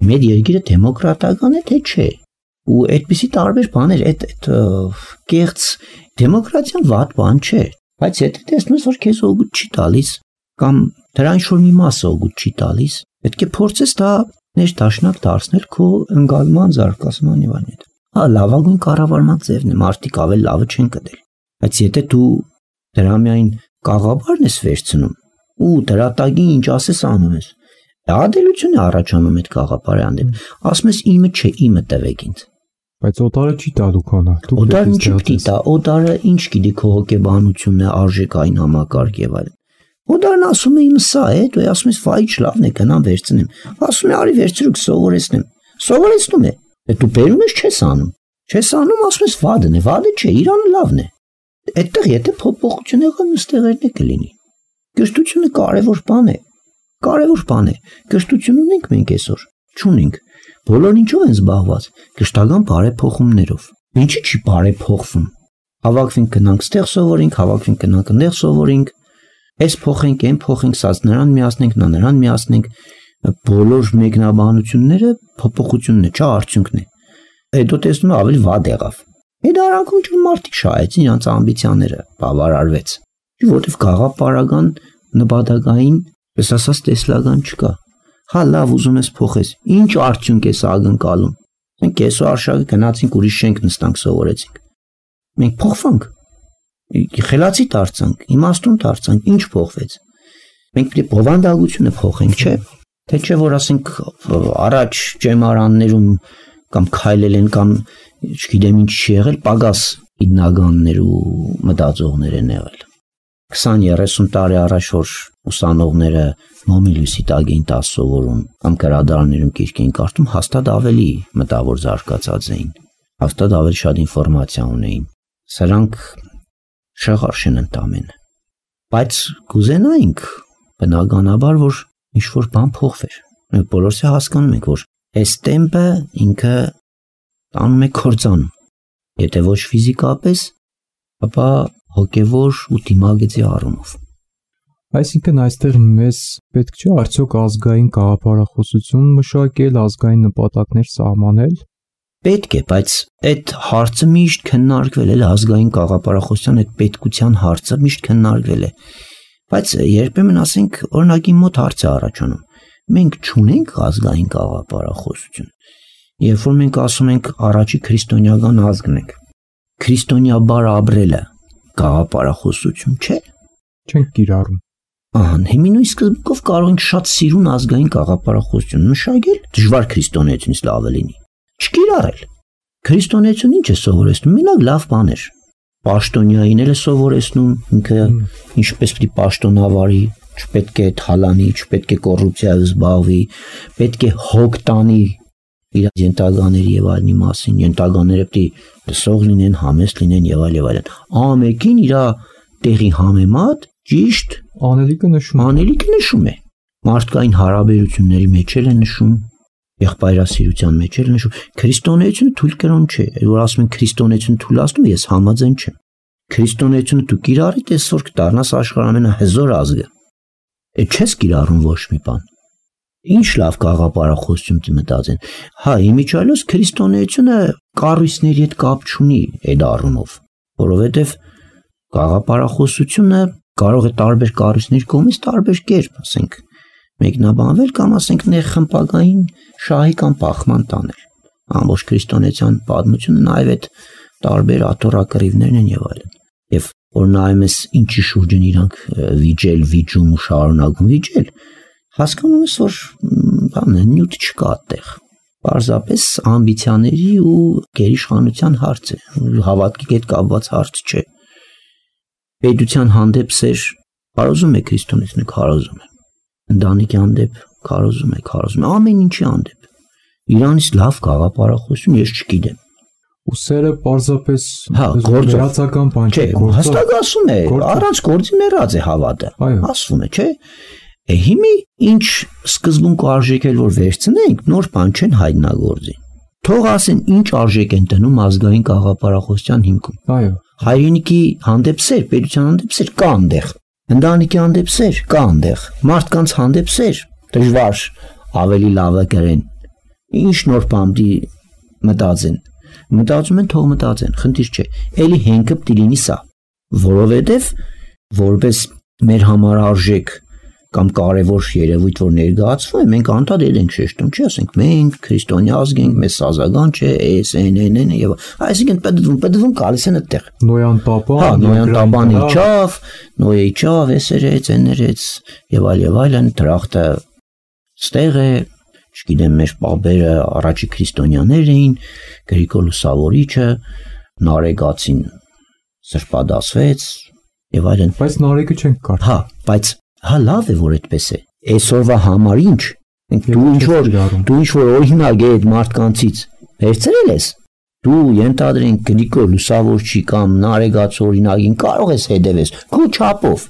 մեր երկիրը դեմոկրատական է թե չէ։ Ու այդպիսի տարբեր բաներ, այդ կեղծ դեմոկրատիան վատ բան չէ, բայց եթե տեսնում ես, որ քեզ օգուտ չի տալիս կամ դրա ինչ-որ մի մասը օգուտ չի տալիս, պետք է փորձես դա ներդաշնակ դարձնել քո ընկալման, զարգացման եւ այլն։ Հա, լավագույն կառավարման ձևն է, մարդիկ ավելի լավը չեն կդել։ Բայց եթե դու դրա միայն կաղաբարն ես վերցնում ու դրա տակին ինչ ասես անում ես, ադելություն է առաջանում այդ կաղապարի հանդեպ, ասում ես իմը չէ, իմը տվեք ինձ։ Բայց օտարը չի տալու քոնը։ Օտարը ինչ պիտի տա, օտարը ինչ գիտի քո հոգեբանությունն է, արժեքային համակարգ եւ այլն։ Օտարն ասում է իմը սա է, դու ասում ես վայ ինչ լավն է, գնամ վերցնեմ։ Ասում է արի վերցրու սովորեցնեմ։ Սովորեցնում է։ Դու բերում ես չես անում։ Չես անում, ասում ես վադն է, վադը չէ, Իրանը լավն է։ Այդտեղ եթե փոփոխություն եղան, ըստեղերն է կլինի։ Կրթությունը կարևոր բան է։ Կարևոր բան է։ Կրթություն ունենք մենք այսօր, չունենք։ Բոլորն ինչով են զբաղված, կրթական բարեփոխումներով։ Ինչի՞ չի բարեփոխվում։ Հավաքվենք գնանք ստեղ սովորենք, հավաքվենք գնանք այնտեղ սովորենք, այս փոխենք, այն փոխենք, սա նրան միացնենք, նա նրան միացնենք, բոլոր մեկնաբանությունները փոփոխությունն է, չէ՞ արդյունքն է։ Հետո տեսնում ավելի վատ եղավ։ Այդ արանքում ինչ մարդիկ շահեցին իրանց ամբիցիաները, բավարարվեց։ Որտեվ գաղափարական նպատակային, պես ասած, տեսլական չկա։ Հա լավ ուզում ես փոխես, ինչ արդյունք է սա ակնկալում։ Մենք կեսո արշակը գնացինք ուրիշ շենք նստանք սովորեցինք։ Մենք փոխվանք։ Խելացի դարձանք, իմաստուն դարձանք, ինչ փոխվեց։ Մենք պետք է բովանդակությունը փոխենք, չէ՞։ Թե չէ որ ասենք առաջ ճեմարաններում կամ քայլել են կամ չգիտեմ ինչ չի եղել, պագաս իդնագաններ ու մտածողներ են եղել։ 20-30 տարի առաջ որ ուսանողները մոմիլուսի տակ էին տաս սովորում կամ գրադարաններում գիրք էին կարդում, հաստատ ավելի մտավոր զարգացած էին, հաստատ ավելի շատ ինֆորմացիա ունեին։ Սրանք շեղարշ են ընդամենը։ Բայց կուզենայինք բնականաբար որ ինչ-որ բան փոխվեր։ Մենք բոլորս հասկանում ենք, որ այս տեմպը ինքը տանում է կործանում։ Եթե ոչ ֆիզիկապես, ապա հոգևոր ու դիմագծի առումով։ Այսինքն այստեղ մեզ պետք չէ արդյոք ազգային գաղափարախոսություն մշակել, ազգային նպատակներ սահմանել։ Պետք է, բայց այդ հարցը միշտ քննարկվել է, ազգային գաղափարախոսության այդ պետքության հարցը միշտ քննարկվել է։ Բայց երբեմն ասենք օրինակի մոտ հարց է առաջանում։ Մենք չունենք ազգային գաղափարախոսություն։ Երբ որ մենք ասում ենք առաջի քրիստոնեական ազգն ենք, քրիստոնեաբար ապրելը գաղափարախոսություն չէ։ Չենք կիրառում։ Հիմի նույն սկզբունքով կարող ենք շատ սիրուն ազգային գաղափարախոսություն մշակել, դժվար քրիստոնեությունից լավ լինի։ Չկիրառել։ Քրիստոնեություն ինչ է սովորեցնում, մենակ լավ բաներ։ Պաշտոնյային էլ է սովորեցնում, ինքը ինչպես պիտի պաշտոնավարի, չպետք է թալանի, չպետք է կոռուպցիայով զբաղվի, պետք է հոգ տանի իր ենթականների եւ այլնի մասին, ենթականները պիտի լսող լինեն, համեստ լինեն եւ այլն։ Ամեկին իր տեղի համեմատ ճիշտ անելիքը նշում է։ Մարդկային հարաբերությունների մեջ էլ է նշում, եղբայրասիրության մեջ էլ նշում։ Քրիստոնեությունը թույլ կրոն չէ, որ ասում են քրիստոնեությունը թույլատնում, ես համաձայն չեմ։ Քրիստոնեությունը դու կիրառի, տեսօր կդառնաս աշխարհի ամենահզոր ազգը։ Այդ չես կիրառում ոչ մի բան։ Ինչ լավ գաղափարախոսություն դի մտածեն։ Հա, իմիջիալոց քրիստոնեությունը կառույցների հետ կապ չունի այդ առումով, որովհետև գաղափարախոսությունը կարող է տարբեր կառույցների կողմից տարբեր կերպ, ասենք, մեկնաբանվել կամ ասենք ներխմպակային շահի կամ բախման տանել։ Ամբողջ քրիստոնեության պատմությունը նաև այդ տարբեր աթոռակռիվներն են եւ այլն։ Եվ որ նայում ես ինչի շուրջ են իրանք վիճում ու շարունակում վիճել, հասկանում ես, որ բանը նյութ չկա այդտեղ։ Պարզապես ամբիցիաների ու գերիշխանության հարց է, հավատքի հետ կապված հարց չէ։ Պետության հանդեպ սեր քարոզում է քրիստոնեությունը, քարոզում է։ Ընտանիքի հանդեպ քարոզում է, ամեն ինչի հանդեպ։ Իրանից լավ գաղափարախոսություն ես չգիտեմ։ Ու սերը պարզապես գործական բան չէ, հստակ ասում է, առանց գործի մեռած է հավատը։ Ասվում է, չէ՞։ Հիմի ինչ սկզբունք արժեքել որ վերցնենք, նոր բան չեն հայտնագործի։ Թող ասեն ինչ արժեք են դնում ազգային գաղափարախոսության հիմքում։ Այո։ Հայրենիքի հանդեպ սեր, պետության հանդեպ սեր կա այնտեղ։ Ընտանիքի հանդեպ սեր կա այնտեղ։ Մարդկանց հանդեպ սեր դժվար ավելի լավը գրեն։ Ինչ նոր բան դի մտածեն։ Մտածում են թող մտածեն, խնդիր չէ։ Էլի հենքը պիտի լինի սա, որովհետև որպես մեր համար արժեք կամ կարևոր երևույթ, որ ներկայացվում է, մենք անդադար ենք շեշտում, չի ասենք մենք քրիստոնյա ազգ ենք, մեզ սազական չէ, էս եւ այսինքն պետք գալիս են այդտեղ։ Նոյան տապան, Նոյան տապան իջավ, Նոյը իջավ, էսերեց, էներեց եւ այլն, դրախտը ստեղ է, չգիտեմ, մեր պապերը առաջի քրիստոնյաներ էին, Գրիգոր Լուսավորիչը, Նարեգացին սրբադասվեց եւ այլն։ Բայց Նարեկը չենք կարդա։ Հա, բայց հա լավ է որ այդպես է։ Այսօրվա համար ինչ։ Դու ինչ որ օրինակ է այդ մարդկանցից վերցրել ես։ Դու ենթադրենք Գրիգոր Լուսավորչի կամ Նարեգաց օրինակին կարող ես հետևես քո չափով։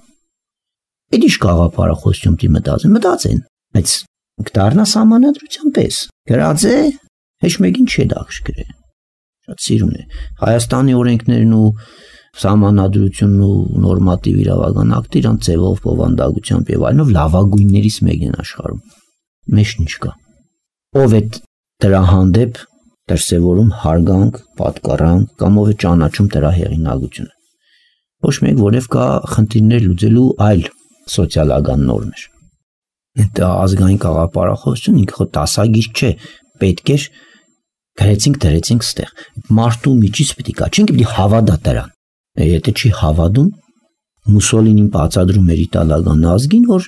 Էդի գաղափարախոսություն դի մտածեն, բայց դառնա սահմանադրության պես։ Գրած է, հեչ մեկին չի դաշկրե։ Շատ սիրուն է։ Հայաստանի օրենքներն ու սահմանադրությունն ու նորմատիվ իրավական ակտը իրան ձևով, բովանդակությամբ եւ այլնով լավագույններից մեկն են աշխարհում։ Մեջ ինչ կա։ Ով է դրա հանդեպ դրսևորում հարգանք, պատկառանք կամ ով է ճանաչում դրա հեղինակությունը։ Ոչ մեկ որև կա խնդիրներ լուծելու այլ սոցիալական նորմեր։ Դա ազգային գաղափարախոսություն ինքը դասագիր չէ, պետք է դրեցինք ստեղ։ Մարդու միջից պետք է չենք պիտի հավատա դրան։ Եթե չի հավատում, Մուսոլինին բացադրում էր իտալական ազգին, որ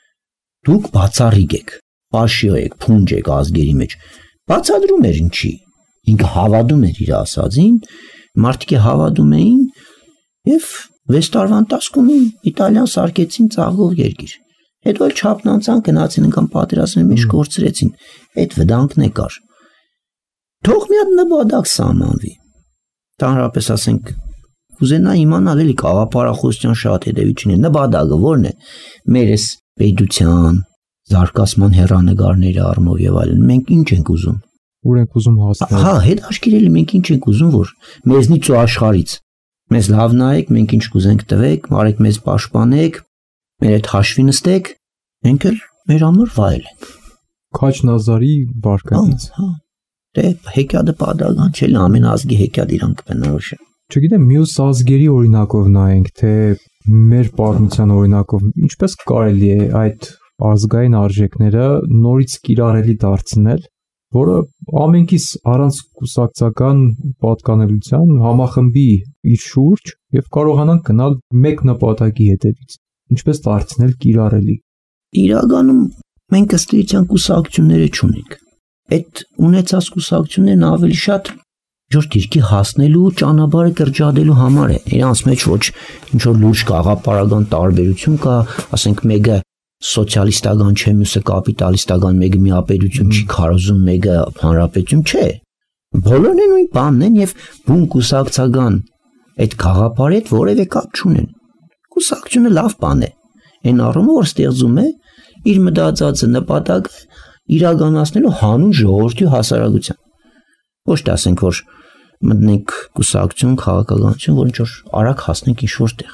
դուք բացառիկ եք, պաշիո եք, փունջ եք ազգերի մեջ։ Բացադրում էր ինչի։ Ինքը հավատում էր իր ասածին, մարդիկ հավատում էին եւ 6 տարվա ընթացքում Իտալիան սարքեցին ծաղկող երկիր։ Հետո էլ չափն անցան գնացին անգամ պատերազմի մեջ կորցրեցին։ Այդ վտանգն է կար։ Թող մի հատ նպատակ սահմանվի։ Տանրապես ասենք կուզենա իմանալ էլի գաղափարախոսության շատ հետևիչն է։ Նպատակը ո՞րն է։ Մեր էս պետության զարգացման հեռանկարների առումով եւ այլն։ Մենք ինչ ենք ուզում։ Ուր ենք ուզում հասնել։ Հա, հետաքրքիրելի մենք ինչ ենք ուզում, որ մեզնից ու աշխարհից մեզ լավ նայեք, մենք ինչ կուզենք տվեք, արեք մեզ պաշտպանեք, մեր այդ հաշվի նստեք, մենք էլ մեր համար վայել ենք։ Քաչնազարի վարկանից։ Հա։ Դե հեքիաթը պատահական չէ, ամեն ազգի հեքիաթ իրան կբնորոշ է։ Չգիտեմ, մյուս ազգերի օրինակով նայենք, թե մեր պատմության օրինակով ինչպես կարելի է այդ ազգային արժեքները նորից կիրառելի դարձնել, որը ամենքից առանց կուսակցական պատկանելության համախմբի իր շուրջ եւ կարողանան գնալ մեկ նպատակի հետևից։ Ինչպես դարձնել կիրառելի։ Իրականում մենք ըստ էության կուսակցությունները չունենք։ Այդ ունեցած կուսակցություններն ավելի շատ ինչ-որ դիրքի հասնելու ճանապարհը կրճատելու համար է։ Իրանց մեջ ոչ ինչ-որ լուրջ գաղափարական տարբերություն կա, ասենք մեկը սոցիալիստական չէ, մյուսը կապիտալիստական, մեկը միապետություն չի քարոզում, մեկը հանրապետություն չէ։ Բոլորն են նույն բանն են եւ բուն կուսակցական այդ գաղափարի հետ որևէ կապ չունեն։ Կուսակցությունը լավ բան է։ Այն առումով որ ստեղծում է իր մտածածը նպատակը իրականացնելու հանուն ժողովրդի հասարակության։ Ոչ թե ասենք որ մտնենք կուսակցություն, քաղաքականություն, որ ինչ-որ արագ հասնենք ինչ-որ տեղ։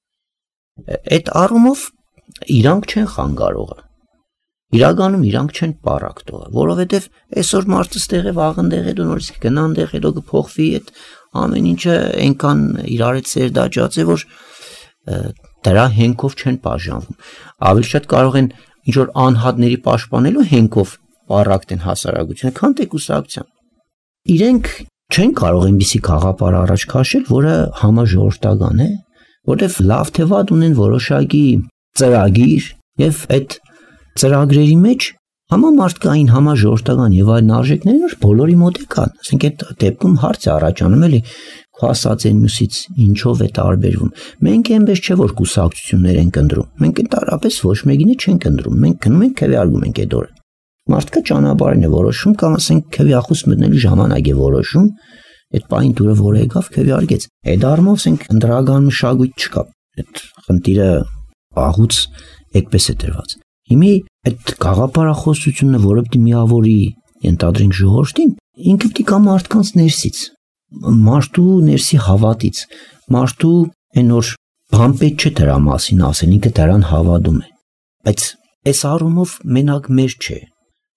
Այդ առումով իրանք չեն խանգարողը։ Իրականում իրանք չեն պարակտողը, որովհետև այսօր մարդը ստեղ է, վաղընդեղ հետո նորից կգնան դեղ, հետո կփոխվի այդ ամեն ինչը այնքան իրար հետ սերդաճած է, որ դրա հենքով չեն բաժանվում։ Ավելի շատ կարող են ինչ-որ անհատների պաշտպանելու հենքով պարակտեն հասարակությունը, քան թե կուսակցության։ Իրենք չեն կարող այնպիսի գաղափար առաջ քաշել, որը համաժողովրդական է, որտեղ լավ թե վատ ունեն որոշակի ծրագիր եւ այդ ծրագրերի մեջ համամարտկային, համաժողովրդական եւ այլ արժեքներն որ բոլորի մոտ է կան։ Ասենք այդ դեպքում հարց է առաջանում էլի քո ասած այն մյուսից ինչով է տարբերվում։ Մենք այնպես չէ որ կուսակցություններ ենք ընտրում։ Մենք ընդհանրապես ոչ մեկինը չենք ընտրում։ Մենք գնում ենք քվեարկում ենք այդ օրը։ Մարդկա ճանապարհն է որոշում կամ ասենք քվեախոս մտնելու ժամանակ է որոշում։ Այդ պայն դուրը որ եկավ քվեարկեց։ Այդ առումով ասենք ընդրական մշակույթ չկա։ Այդ խնդիրը աղուց այդպես է դրված։ Հիմի այդ գաղափարախոսությունը, որը պիտի միավորի ենթադրենք ժողովրդին, ինքը պիտի կա մարդկանց ներսից, մարդու ներսի հավատից, մարդու այն որ բան պետք չէ դրա մասին ասել, ինքը դրան հավատում է։ Բայց այս առումով մենակ մեր չէ։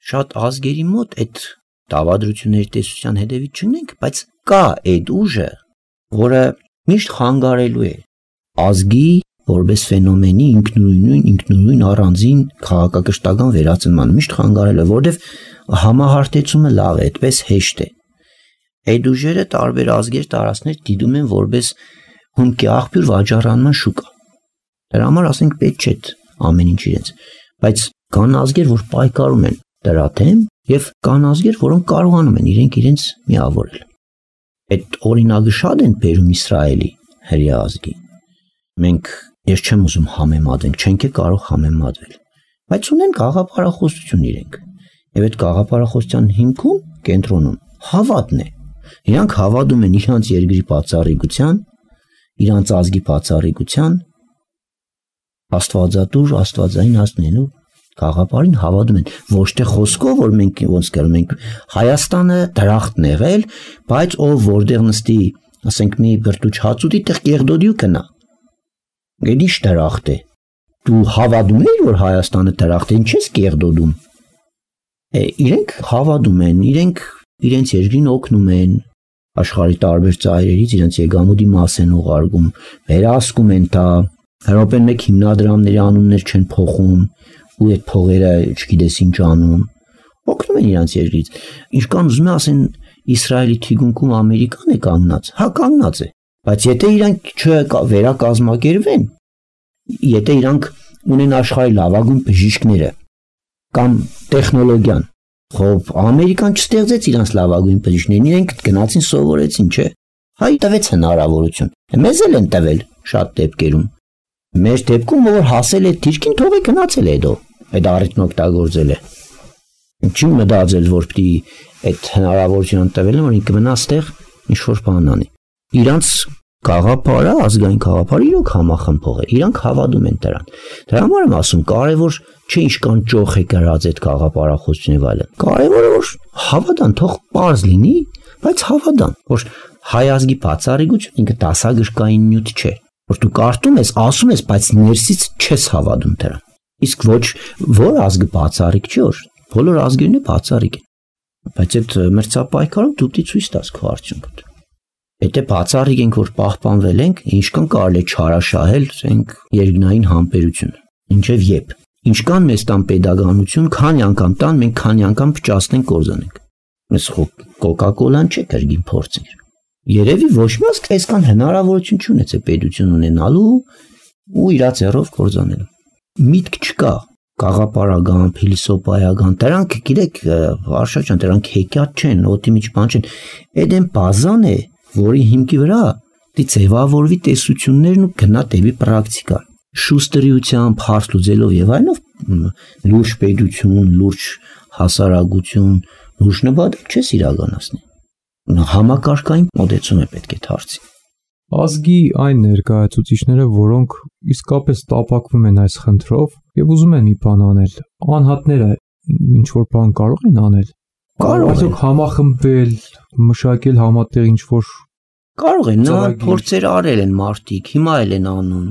շատ ազգերի մոտ այդ դավադրությունների տեսության հետևից չունենք, բայց կա այդ ուժը, որը միշտ խանգարելու է ազգի որպես ֆենոմենի ինքնուրույն առանձին քաղաքակրթական վերածնման միշտ խանգարել է, որովհետև համահարտեցումը լավ է, այդպես հեշտ է։ Այդ ուժերը տարբեր ազգեր տարածքներ դիտում են որպես հումքի աղբյուր վաճառանման շուկա։ Դրա համար ասենք պետք չէ ամեն ինչ իրենց, բայց կան ազգեր, որ պայքարում են դրա դեմ, եւ կան ազգեր, որոնք կարողանում են իրենց միավորել։ Այդ օրինակը շատ են բերում Իսրայելի հրեա ազգի։ Մենք ես չեմ ուզում համեմատենք, չենք կարող համեմատվել, բայց ունեն գաղափարախոսություն իրենք։ Եվ այդ գաղափարախոսության հիմքում, կենտրոնում հավատն է։ Իրանք հավատում են իրանց երկրի բացառիկության, իրանց ազգի բացառիկության, աստվածատուր, աստվածային հասնելու գաղափարին հավատում են, ոչ թե խոսքով, որ մենք ոնց կերում ենք Հայաստանը դրախտն եղել, բայց ով որտեղ նստի, ասենք մի բրտուճ հաց ուտի, տեղ կեղդոդի ու կնա։ Գիտի՞ ինչ դրախտ է։ Դու հավատում ես, որ Հայաստանը դրախտ է, ինչ ես կեղդոդում։ Իրենք հավատում են, իրենք իրենց երկրին օգնում են, աշխարհի տարբեր ծայրերից իրենց եկամուտի մաս են ուղարկում, վերահսկում են դա, հրոպեն մեկ հիմնադրամների անուններ չեն փոխում, ու այդ փողերը չգիտես ինչ անում, օգնում են իրենց երկրից։ Ինչքան ուզում են ասեն Իսրայելի թիկունքում Ամերիկան է կանգնած, հա կանգնած է, բայց եթե իրանք չվերակազմակերպվեն, եթե իրանք ունեն աշխարհի լավագույն բժիշկները կամ տեխնոլոգիան, խոբ Ամերիկան չստեղծեց իրանց լավագույն բժիշկներին, իրենք գնացին սովորեցին, չէ։ Հայ տվեց հնարավորություն։ Մեզ էլ են տվել շատ դեպքերում։ Մեր դեպքում որ հասել է դիրքին, թող է գնացել է հետո, այդ առիթն օգտագործել է։ Ինչի մտածել, որ պիտի այդ հնարավորությունը տվել են, որ ինքը մնաց տեղ ինչ-որ բան անի։ Իրանց գաղափարը, ազգային գաղափարը իրոք համախմբող է, իրանք հավատում են դրան։ Դրա համար եմ ասում, կարևոր չէ ինչքան ճոխ է գրած այդ գաղափարախոսությունը եւ այլն։ Կարևորը որ հավատան, թող պարզ լինի, բայց հավատան, որ հայ ազգի բացառիկություն ինքը դասագրքային նյութ չէ, որ դու կարդում ես, ասում ես, բայց ներսից չես հավատում դրան։ Իսկ ոչ որ ազգը բացառիկ չի, որ բոլոր ազգերն է բացառիկ են։ Բայց այդ մրցապայքարում դու պիտի ցույց տաս քո արդյունքը։ Եթե բացառիկ ենք, որ պահպանվել ենք, ինչքան կարելի է չարաշահել ցենք երկնային համբերություն։ Ինչև երբ ինչքան մեզ տան pedagoganություն, քանի անգամ տան, մենք քանի անգամ փճացնենք կորզանենք։ Մեզ Coca-Cola-ն չէ կրգին փորձենք։ Երևի ոչ մի ազգ այսքան հնարավորություն չունեցե պետություն ունենալու ու իր ձեռով կորզանելու։ Միտք չկա, գաղափարական, փիլիսոփայական, դրանք գիտեք, Արշակ ջան, դրանք հեքիաթ չեն, օդի միջ բան չեն։ Այդ են բազան է, որի հիմքի վրա դի ձևավորվի տեսություններն ու գնա դեպի պրակտիկա։ Շուստերիությամբ, հարց լուծելով եւ այլնով լուրջ պետություն, լուրջ հասարակություն, լուրջ նպատակ չես իրականացնի։ Համակարգային մոտեցում է պետք է դարձի։ Ազգի այն ներկայացուցիչները, որոնք իսկապես տապակվում են այս խնդրով եւ ուզում են մի բան անել, անհատները ինչ որ բան կարող են անել։ Կարող են համախմբվել, մշակել համատեղ ինչ որ կարող են, նա փորձեր արել են մարդիկ, հիմա էլ են անում։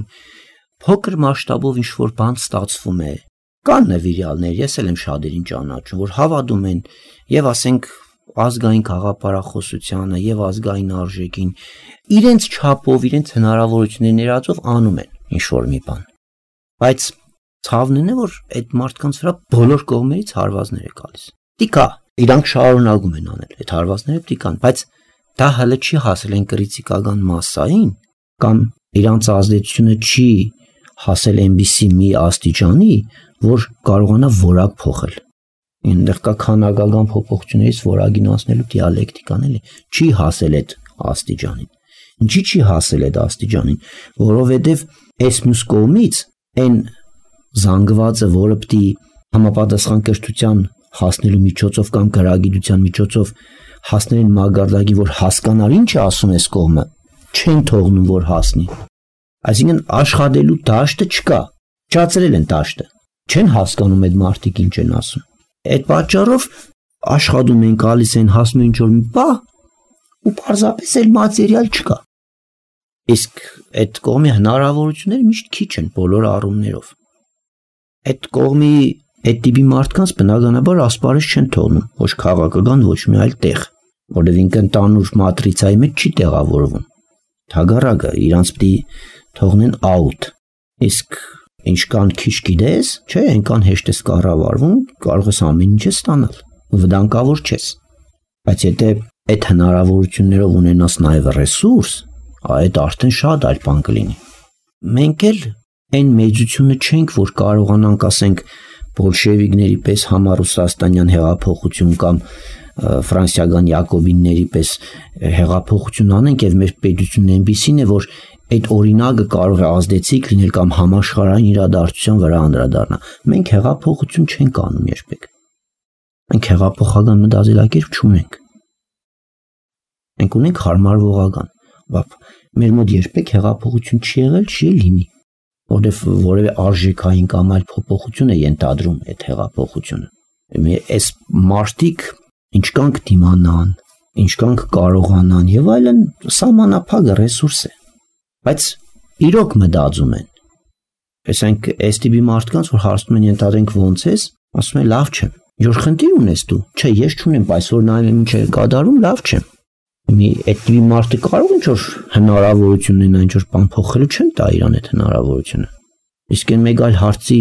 Փոքր մասշտաբով ինչ որ բան ստացվում է։ Կան նվիրյալներ, ես էլ եմ շատերին ճանաչում, որ հավատում են եւ ասենք ազգային գաղափարախոսությանը եւ ազգային արժեքին իրենց չափով, իրենց հնարավորություններ ներածով անում են ինչ որ մի բան։ Բայց ցավն է, որ այդ մարդկանց վրա բոլոր կողմերից հարվածներ է գալիս։ Տիկա, իրանք շարունակում են անել այդ հարվածները տիկան, բայց դա հələ չի հասել այն կրիտիկական մասսային կամ իրանց ազդեցությունը չի հասել այնպիսի մի աստիճանի, որ կարողանա որակ փոխել։ Այնտեղ կա քանակական փոփոխություններից որակին անցնելու դիալեկտիկան էլի չի հասել այդ աստիճանին։ Ինչի չի հասել այդ աստիճանին, որովհետև այս մյուս կողմից այն զանգվածը, որը պիտի համապատասխան կրթության հասնելու միջոցով կամ գրագիտության միջոցով հասնեն մագարտակի, որ հասկանալ ինչ է ասում այս կողմը, չեն թողնում որ հասնի։ Այսինքն աշխատելու դաշտը չկա, ճացրել են դաշտը, չեն հասկանում այդ մարդիկ ինչ են ասում։ Այդ պատճառով աշխատում են, գալիս են, հասնում ինչ որ մի բան ու պարզապես էլ մատերիալ չկա։ Իսկ այդ կողմի հնարավորությունները միշտ քիչ են բոլոր առումներով։ Այդ կողմի Այդ տիպի մարդկանց բնականաբար ասպարեզ չեն թողնում, ոչ քաղաքական, ոչ մի այլ տեղ, որովհետև ինքը ընդհանուր մատրիցայի մեջ չի տեղավորվում։ Թագարակը իրանց պիտի թողնեն out։ Իսկ ինչքան քիչ գիտես, չէ, այնքան հեշտ ես կառավարվում, կարող ես ամեն ինչ ստանալ, վտանգավոր չես։ Բայց եթե այդ հնարավորություններով ունենաս նաև ռեսուրս, այդ արդեն շատ այլ բան կլինի։ Մենք էլ այն մեծությունը չենք, որ կարողանանք, ասենք, բոլշևիկների պես համառուսաստանյան հեղափոխություն կամ ֆրանսիական յակոբինների պես հեղափոխություն անենք, եւ մեր պետությունն այնպիսին է, որ այդ օրինակը կարող է ազդեցիկ լինել կամ համաշխարհային իրադարձության վրա անդրադառնա։ Մենք հեղափոխություն չենք անում երբեք։ Մենք հեղափոխական մտածելակերպ չունենք։ Մենք ունենք հարմարվողական, մեր մոտ երբեք հեղափոխություն չի եղել, չի լինի, որովհետև որևէ արժեքային կամ այլ փոփոխություն է ենթադրում այդ հեղափոխությունը։ Այս մարդիկ ինչքան կդիմանան, ինչքան կարողանան եւ այլն, սահմանափակ ռեսուրս է, բայց իրոք մտածում են։ Այսինքն այս տիպի մարդկանց, որ հարցնում են ենթադրենք ոնց ես, ասում են լավ չեմ։ Ինչ խնդիր ունես դու։ Չէ, ես չունեմ, այսօր նայում եմ ինչ է կատարում, լավ չեմ։ Այդ տիպի մարդը կարող ինչ որ հնարավորություն ունենա ինչ որ բան փոխելու, չեն տա իրան այդ հնարավորությունը։ Իսկ այն մեկ այլ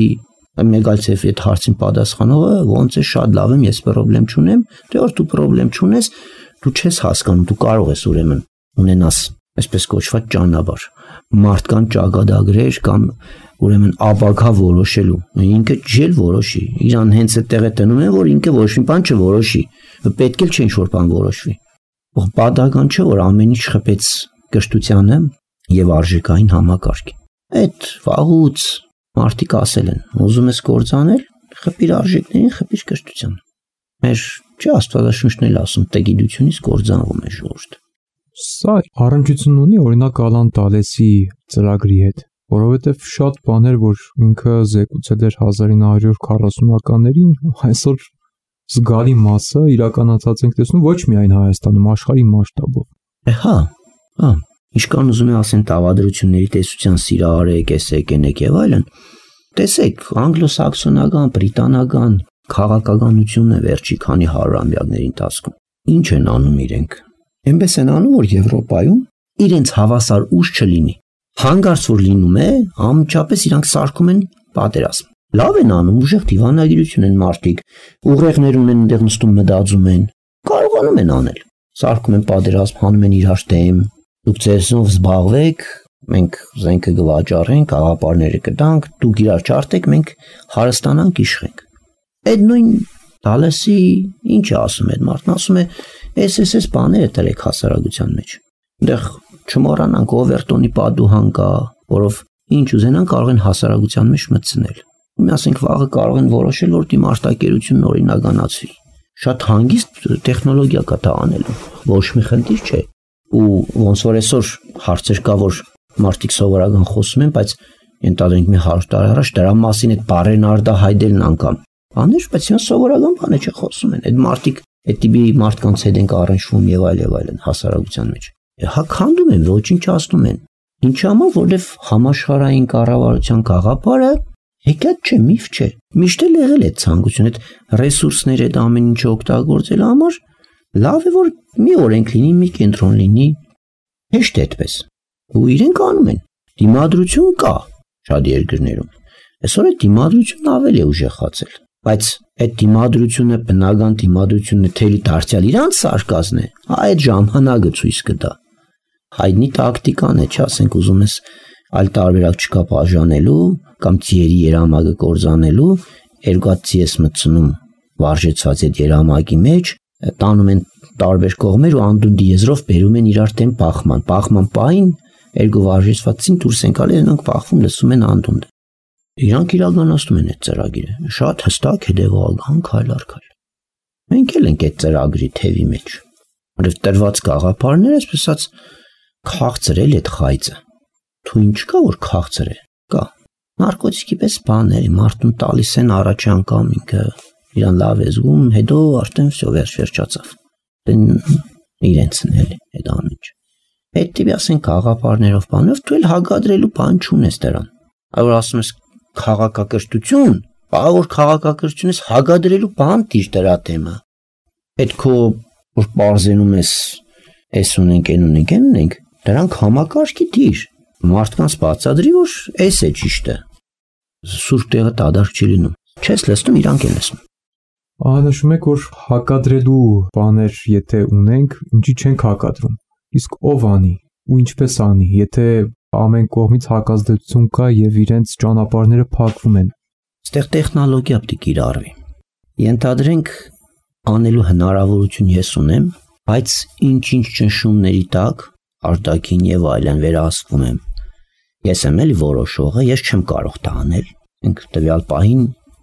ցեֆ այդ հարցին պատասխանողը ոնց է շատ լավ եմ, ես պրոբլեմ չունեմ, դե որ դու պրոբլեմ չունես, դու չես հասկանում, դու կարող ես ուրեմն ունենաս այսպես կոչված ճանապարհ, մարդկան ճակատագրեր կամ ուրեմն ապակա որոշելու, ինքը ջել որոշի, իրան հենց այդտեղ է տնում են, որ ինքը ոչ մի բան չորոշի, պետք էլ չէ ինչ որ բան որոշվի։ Պատահական չէ, որ ամեն ինչ խփեց կրթությանը եւ արժեքային համակարգին։ Այդ վաղուց մարդիկ ասել են, ուզում ես կործանել, խփիր արժեքներին, խփիր կրթությանը։ Մեր չէ Աստվածաշունչն էլ ասում, տեգիդությունից կործանվում է ժողովուրդը։ Սա առնչություն ունի օրինակ Ալան Տալեսի ծրագրի հետ, որովհետև շատ բաներ, որ ինքը զեկուցել էր 1940-ականներին, այսօր զգալի մասը իրականացած ենք տեսնում ոչ միայն Հայաստանում, աշխարհի մասշտաբով։ Հա, ինչքան ուզում եմ ասեմ տավադրությունների տեսության սիրահարեք, եկեք եւ այլն, տեսեք, անգլոսաքսոնական, բրիտանական քաղաքականությունը վերջի քանի 100-ամյակների ընթացքում ինչ են անում իրենք։ Այնպես են անում, որ Եվրոպայում իրենց հավասար ուժ չլինի։ Հանկարծ որ լինում է, անմիջապես իրանք սարքում են պատերազմ։ Լավ են անում, ուժեղ դիվանագիտություն են մարդիկ, ուղեղներ ունեն, այնտեղ նստում մտածում են, կարողանում են անել։ Սարքում են պատերազմ, հանում են իրար դեմ, դուք ձեզնով զբաղվեք, մենք զենքը կվաճառենք, աղապարները կտանք, դուք իրար չարտեք, մենք հարստանանք, իշխենք։ Այդ նույն Տալեսի ինչ է ասում այդ մարդն, ասում է, այս բաները տրեք հասարակության մեջ։ Այնտեղ չմոռանանք Օվերտոնի պատուհան կա, որով ինչ ուզենան կարող են հասարակության մեջ մտցնել։ Ասենք վաղը կարող են որոշել, որ դիմարտակերությունն օրինականացվի։ Շատ հանգիստ տեխնոլոգիա կա դա անելու, ոչ մի խնդիր չէ։ Ու ոնց որ այսօր հարցեր կա, որ մարդիկ սովորական խոսում են, բայց ենթադրենք մի 100 տարի առաջ դրա մասին այդ բառերն արտահայտելն անգամ բաներ, բայց իրեն սովորական բան է չխոսում են։ Այդ մարդիկ այդ տիպի մարդկանց հետ են առնչվում եւ այլն հասարակության մեջ։ Հա քանդում են, ոչինչ ասում են։ Ինչի համար, որովհետեւ համաշխարհային կառավարության գաղափարը հեքիաթ չէ, միֆ չէ։ Միշտ էլ եղել է ցանկություն, այդ ռեսուրսները այդ ամեն ինչը օգտագործելու համար լավ է, որ մի օրենք լինի, մի կենտրոն լինի, հեշտ է այդպես։ Ու իրենք անում են։ Դիմադրություն կա շատ երկրներում։ Այսօր այդ դիմադրությունն ավելի է ուժեղացել, բայց այդ դիմադրությունը, բնական դիմադրությունը թելի դարձյալ իրանց սարկազն է, այդ ժամանակը ցույց կտա։ Հայտնի տակտիկան է, չասենք ուզում ես այլ տարբերակ չկա բաժանելու կամ ծիերի երամակը կորզանելու, երկու հատ ծի ես մտցնում վարժեցված այդ երամակի մեջ, տանում են տարբեր կողմեր ու անդունդի եզրով բերում են իրար դեմ բախման պահին երկու վարժեցված ծին դուրս են գալիս, նրանք բախվում լսում են անդունդը։ Իրանք իրականացնում են այդ ծրագիրը, շատ հստակ հետևողական քայլ առ քայլ։ Մենք էլ ենք այդ ծրագրի թևի մեջ, որովհետև տրված գաղափարները, այսպես ասած, քաղցր էլ այդ խայծը։ Թու ինչ կա, որ քաղցր է, կա։ Նարկոտիկի պես բաներ, մարդուն տալիս են առաջ անգամ ինքը իրան լավ է զգում, հետո արդեն всё վերջացավ։ Դեն իրենցն էլ այդ ամիջ։ Այդ տիպի ասեն գաղափարներով բանով դու էլ հագադրելու բան չունես դրան։ Այո, ասում ես քաղաքակրթություն, բա որ քաղաքակրթությունից հագադրելու բան դիր դրա թեմա։ Այդ քո որ բարձենում ես էս ունենք, այն ունենք, այն ունենք, դրանք համակարգի դիր։ Մարդկանց բացադրի, որ էս է ճիշտը։ Սուրբ տեղը դադար չի լինում։ Չես լսում, իրանք են լսում։ Նշում եք, որ հակադրելու բաներ եթե ունենք, ինչի չենք հակադրում։ Իսկ ով անի ու ինչպես անի, եթե ամեն կողմից հակազդեցություն կա եւ իրենց ճանապարհները փակվում են։ Այստեղ տեխնոլոգիա պետք է կիրառվի։ Ենթադրենք անելու հնարավորություն ես ունեմ, բայց ինչ-ինչ ճնշումների տակ արտաքին եւ այլն վերահսկվում եմ։ Ես եմ էլի որոշողը, ես չեմ կարող դա անել։ Ինք տվյալ պահին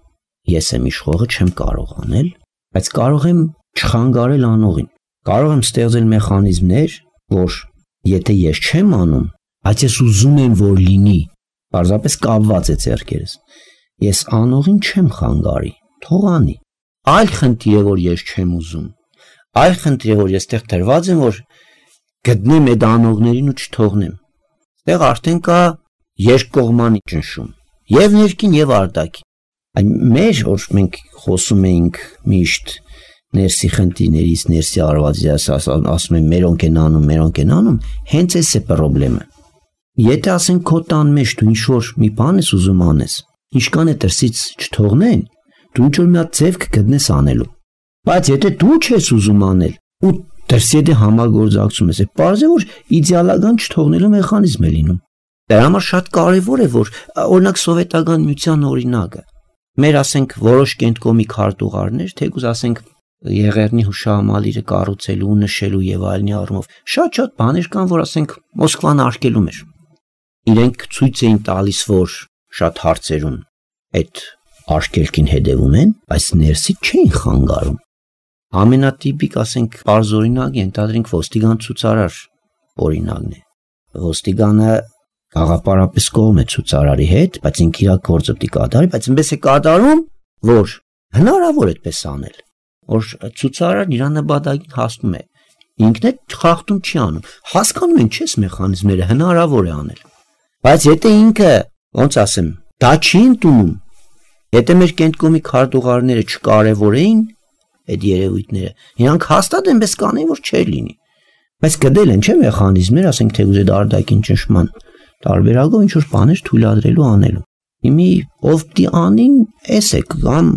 ես եմ իշխողը, չեմ կարող անել, բայց կարող եմ չխանգարել անողին։ Կարող եմ ստեղծել մեխանիզմներ, որ եթե ես չեմ անում, բայց ես ուզում եմ որ լինի, պարզապես կապված է ձեռքերս։ Ես անողին չեմ խանգարի, թող անի։ Այլ խնդիր է, որ ես չեմ ուզում։ Այլ խնդիր է, որ ես տեղ դրված եմ, որ գտնեմ այդ անողներին ու չթողնեմ։ Այդտեղ արդեն կա երկկողմանի ճնշում, եւ ներքին եւ արտաքին։ Այն մեր որ մենք խոսում էինք միշտ ներսի խնդիրներից, ներսի արվածից, ասում են մերոնք են անում, հենց էս է խնդրեմը։ Եթե ասենք քո տան մեջ դու ինչ որ մի բան ես ուզում անես, ինչքան է դրսից չթողնեն, դու ինչ որ մի հատ ձև կգտնես անելու։ Բայց եթե դու չես ուզում անել ու դրսի հետ համագործակցում ես, պարզ է որ իդեալական չթողնելու մեխանիզմ է լինում։ Դրա համար շատ կարևոր է որ օրինակ սովետական միության օրինակը մեր ասենք որոշ կենտկոմի քարտուղարներ, թեկուզ ասենք Եղեռնի հուշահամալիրը կառուցելու, նշելու եւ այլնի առումով շատ բաներ կան, որ ասենք Մոսկվան արկելում էր։ Իրենք ցույց էին տալիս, որ շատ հարցերում այդ արկելքին հետևում են, բայց ներսից չէին խանգարում։ Ամենատիպիկ ասենք բարձ օրինակ ենթադրենք ոստիգան ցուցարար օրինակն է։ Ոստիգանը գաղափարապես կողմ է ցուցարարի հետ, բայց ինքը իր գործը պիտի կատարի, բայց այնպես է կատարում, որ հնարավոր է այդպես անել, որ ցուցարարն իր նպատակին հասնում է, ինքն է խախտում չի անում, հասկանում են չես մեխանիզմները հնարավոր է անել, բայց եթե ինքը, ոնց ասեմ, դա չի ընդունում, եթե մեր կենտկոմի քարտուղարները չկարևորեին այդ երևույթները, իրանք հաստատ այնպես կանեին, որ չէր լինի, բայց գտել են չէ մեխանիզմներ, ասենք թե ուզեդ արտաքին ճնշման տարբերակով ինչ որ բաներ թույլատրելու անելու։ Իմի ով պիտի անին, էս է կամ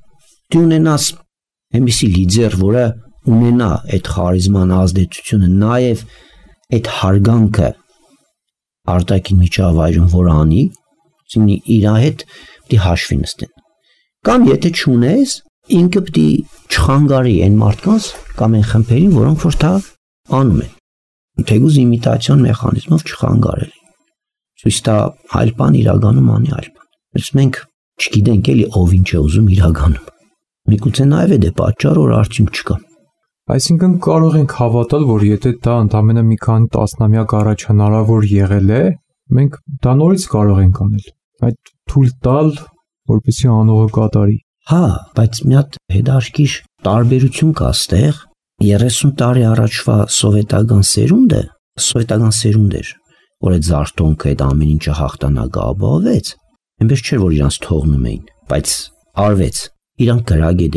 դու ունենաս այնպիսի լիդեր, որը ունենա այդ խարիզման ազդեցությունը, նաև այդ հարգանքը արտաքին միջավայրում որ անի, իր հետ պիտի հաշվի նստեն։ Կամ եթե չունես, ինքը պիտի չխանգարի այն մարդկանց կամ այն խմբերին, որոնք որ դա անում են։ Թեկուզ իմիտացիոն մեխանիզմով չխանգարել։ Ցույց տա այլ բան իրականում անի այլ բան։ Բայց մենք չգիտենք էլի ով ինչ է ուզում իրականում։ Միգուցե նաև է դե պատճառ որ արդյունք չկա։ Այսինքն կարող ենք հավատալ, որ եթե դա ընդամենը մի քանի տասնամյակ առաջ հնարավոր եղել է, մենք դա նորից կարող ենք անել։ Այդ թույլ տալ, որպեսզի անողը կատարի։ Հա, բայց մի հատ հետաքրքիր տարբերություն կա այստեղ 30 տարի առաջվա սովետական սերունդ էր, որ այդ զարթոնքը այդ ամեն ինչը հաղթանակը ապահովեց, այնպես չէր որ իրանց թողնում էին, բայց արվեց, իրանք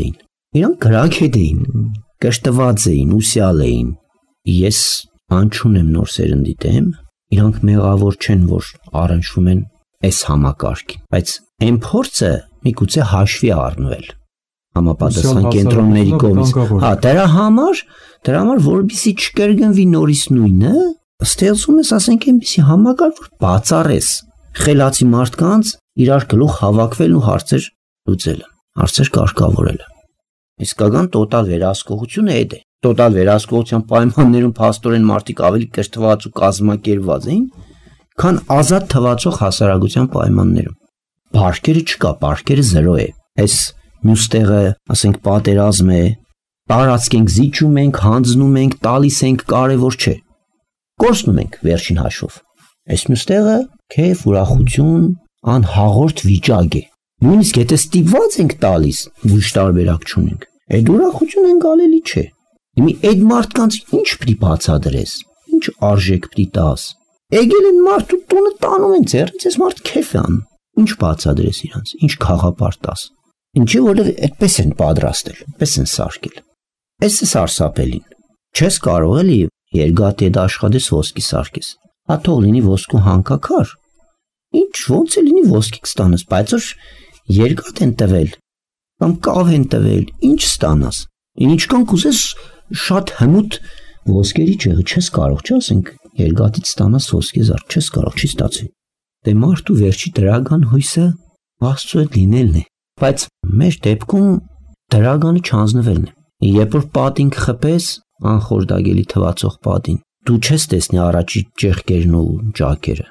գրագետ էին, կշտված էին, ուսյալ էին։ Ես անչունեմ նոր սերնդի դեմ, իրանք մեղավոր չեն, որ առնչվում են այս համակարգին, բայց այն փորձը միգուցե հաշվի առնվել համապատասխան կենտրոնների կողմից։ Հա, դրա համար որպեսզի չկրկնվի նորից նույնը, ստեղծում ես ասենք այնպիսի համակարգ, որ բացառես խելացի մարդկանց իրար գլուխ հավաքվելն ու հարցեր լուծելը, հարցեր կարգավորելը։ Իսկական տոտալ վերահսկողությունը այդ է։ Տոտալ վերահսկողության պայմաններում փաստորեն մարդիկ ավելի կրթված ու կազմակերպված էին, քան ազատ թվացող հասարակության պայմաններում։ Բարքերը չկա, բարքերը 0 է։ Այս մյուս տեղը, ասենք, պատերազմ է, տարածք ենք զիջում ենք, հանձնում ենք, տալիս ենք, կարևոր չէ։ Կորցնում ենք վերջին հաշվով։ Այս մյուս տեղը քեֆ, ուրախություն, անհաղորդ վիճակ է։ Նույնիսկ եթե ստիպված ենք տալիս, ուրիշ տարբերակ չունենք, այդ ուրախությունը ընկալելի չէ։ Իմի այդ մարդկանց ինչ պիտի բացադրես, ինչ արժեք պիտի տաս։ Եկել են մարդու տունը տանում են ձեռից, այս մարդ քեֆ է անում։ Ինչ բացադրես իրանց, ինչ խաղապար տաս։ Ինչի որտեղ այդպես են պատրաստել, այդպես են սարքել։ Այս է սարսափելին։ Չես կարող էլի երկաթի հետ աշխատես ոսկի սարքես։ Հա թող լինի ոսկու հանքաքար։ Ինչ ոնց է լինի ոսկի կստանաս, բայց որ երկաթ են տվել, կամ կավ են տվել, ինչ ստանաս։ Ինչքան կուզես շատ հմուտ ոսկերի ճեղը չես կարող, չասենք երկաթից ստանաս ոսկի զարկ, չես կարող, չի ստացվի։ Դե մարդու վերջի դրական հույսը Աստծո հետ լինելն է, բայց մեր դեպքում դրականը չանձնվելն է։ Երբ որ պատին կխփես, անխորտակելի թվացող պատին, դու չես տեսնի առաջի ճեղքերն ու ճակերը։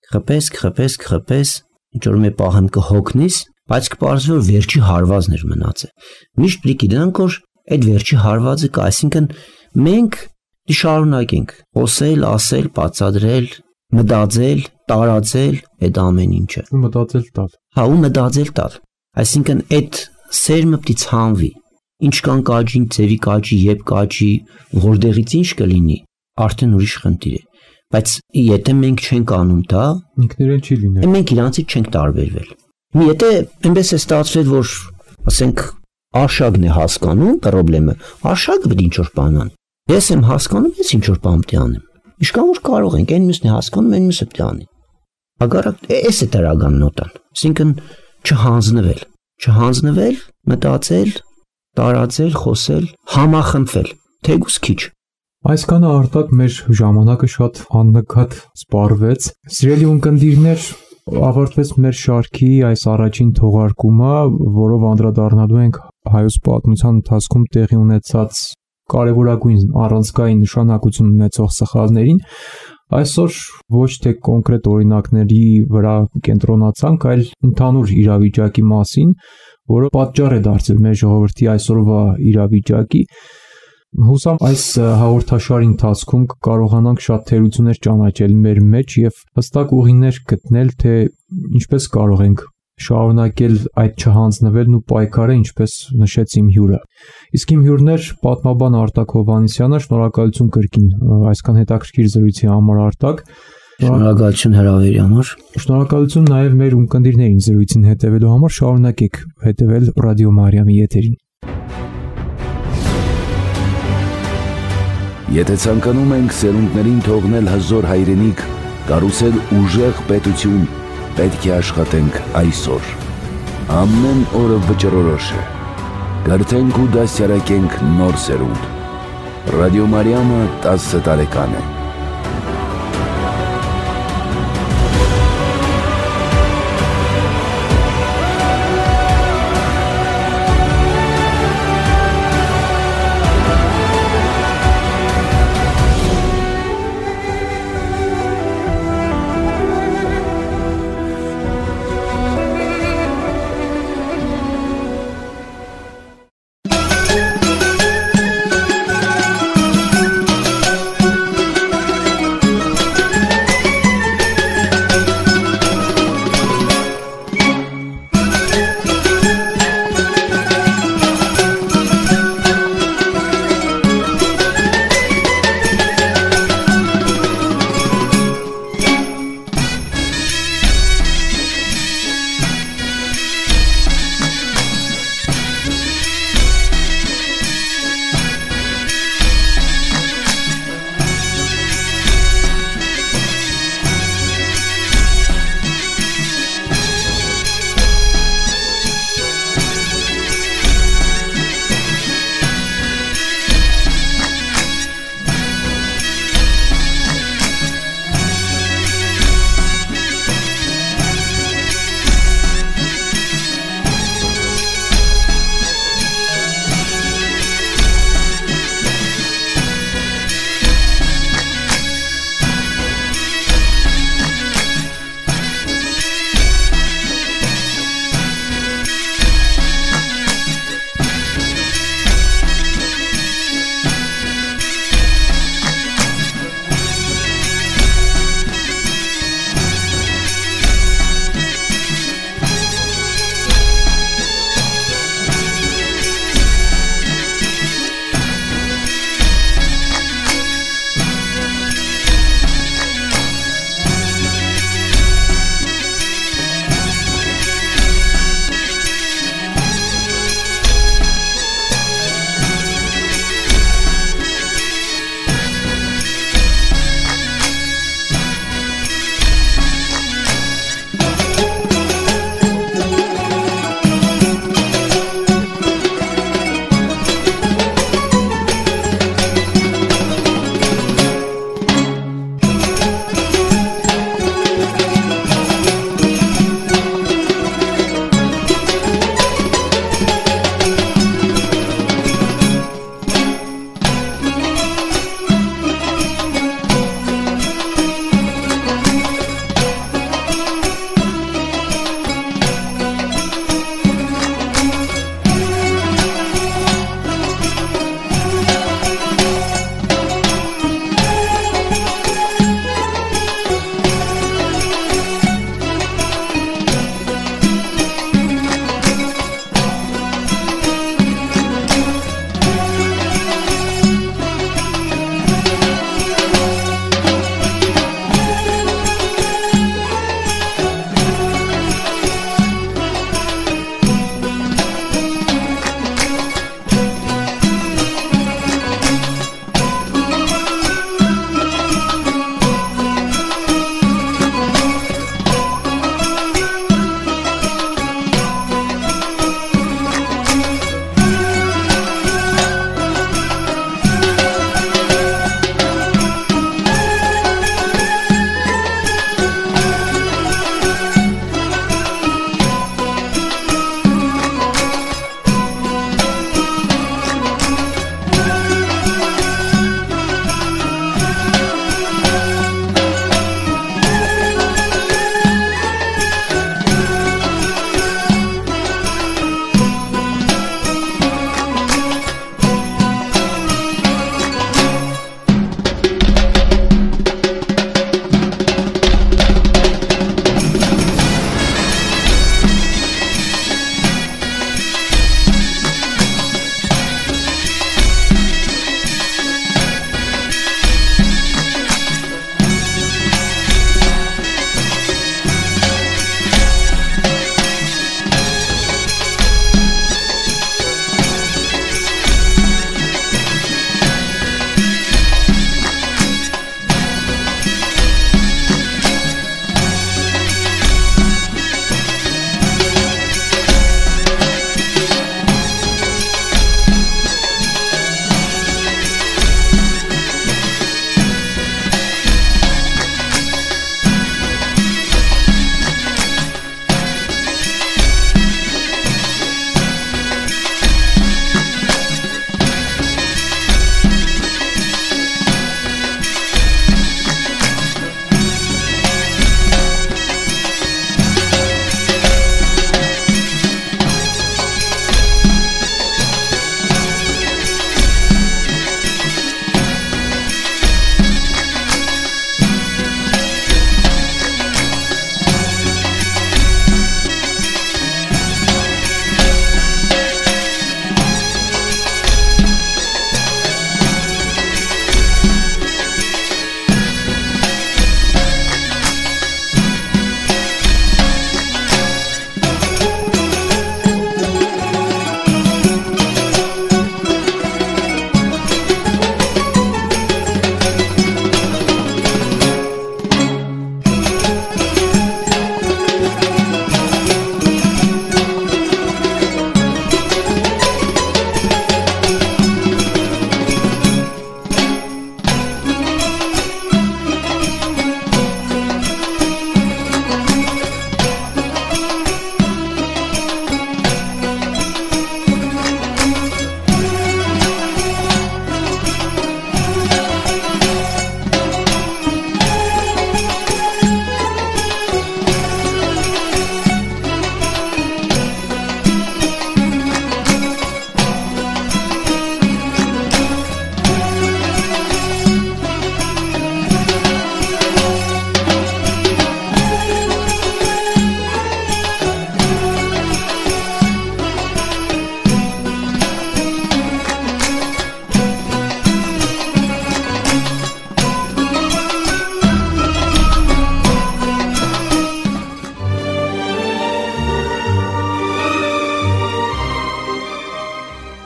Կխփես, ինչ որ մի պահեմ կհոգնես, բայց կպարզվի որ վերջի հարվածն էր մնացել։ Միշտ պիտի գիտենք որ այդ վերջի հարվածը կա, այսինքն մենք շարունակենք խոսել, ասել, բացատրել, մտածել, տարածել այդ ամեն ինչը։ Ու մտածել տալ։ Հա, ու մտածել տալ։ Այսինքն այդ սերմը պիտի ցանվի։ Ինչքան կաճի, ձևի կաճի, երբ կաճի, որտեղից ինչ կլինի, արդեն ուրիշ խնդիր է։ Բայց եթե մենք չենք անում դա, ինքներեն չի լինել։ Մենք իրանցից չենք տարբերվել։ Եթե այնպես է ստացվել, որ ասենք արշակն է հասկանում խնդրեմը, արշակը պետք է ինչ որ բան անի։ Ես եմ հասկանում, ես ինչ որ բան պետք է անեմ։ Ինչքան որ կարող ենք, այն մյուսն է հասկանում, այն մյուսը պետք է անի։ Հակառակ էս է դրական նոտան։ Այսինքն չհանձնվել, մտածել, տարածել, խոսել, համախմբվել, թեկուզ քիչ։ Այսքանը Արտակ մեր ժամանակը շատ աննկատ սպառվեց։ Սիրելի ունկնդիրներ, ավարտվեց մեր շարքի այս առաջին թողարկումը, որով անդրադառնալու ենք հայոց պատմության ընթացքում տեղի ունեցած կարևորագույն առանցքային նշանակություն ունեցող սխալներին։ Այսօր ոչ թե կոնկրետ օրինակների վրա կենտրոնացանք, այլ ընդհանուր իրավիճակի մասին, որը պատճառ է դարձել մեր ժողովրդի այսօրվա իրավիճակի։ Հուսամ այս հաղորդաշարի ընթացքում կարողանանք շատ թերություններ ճանաչել մեր մեջ եւ հստակ ուղիներ գտնել, թե ինչպես կարող ենք շարունակել այդ չհանձնվելն ու պայքարը, ինչպես նշեց իմ հյուրը։ Իսկ իմ հյուրն էր պատմաբան Արտակ Հովհաննիսյանը, շնորհակալություն կրկին այսքան հետաքրքիր զրույցի համար Արտակ։ Շնորհակալություն հրավերի համար։ Շնորհակալություն նաև մեր ունկնդիրներին զրույցին հետևելու համար, շարունակեք հետևել Ռադիո Մարիամի եթերին։ Եթե ցանկանում ենք սերունդներին թողնել հզոր հայրենիք, կառուցել ուժեղ պետություն, պետք է աշխատենք այսօր։ Ամեն օրը վճռորոշ է։ Կրթենք ու դասյարակենք նոր սերունդ։ Ռադիո Մարիամը 10 տարեկան է։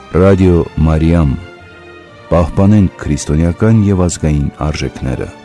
Ռադիո Մարիամ, պահպանենք քրիստոնեական եւ ազգային արժեքները։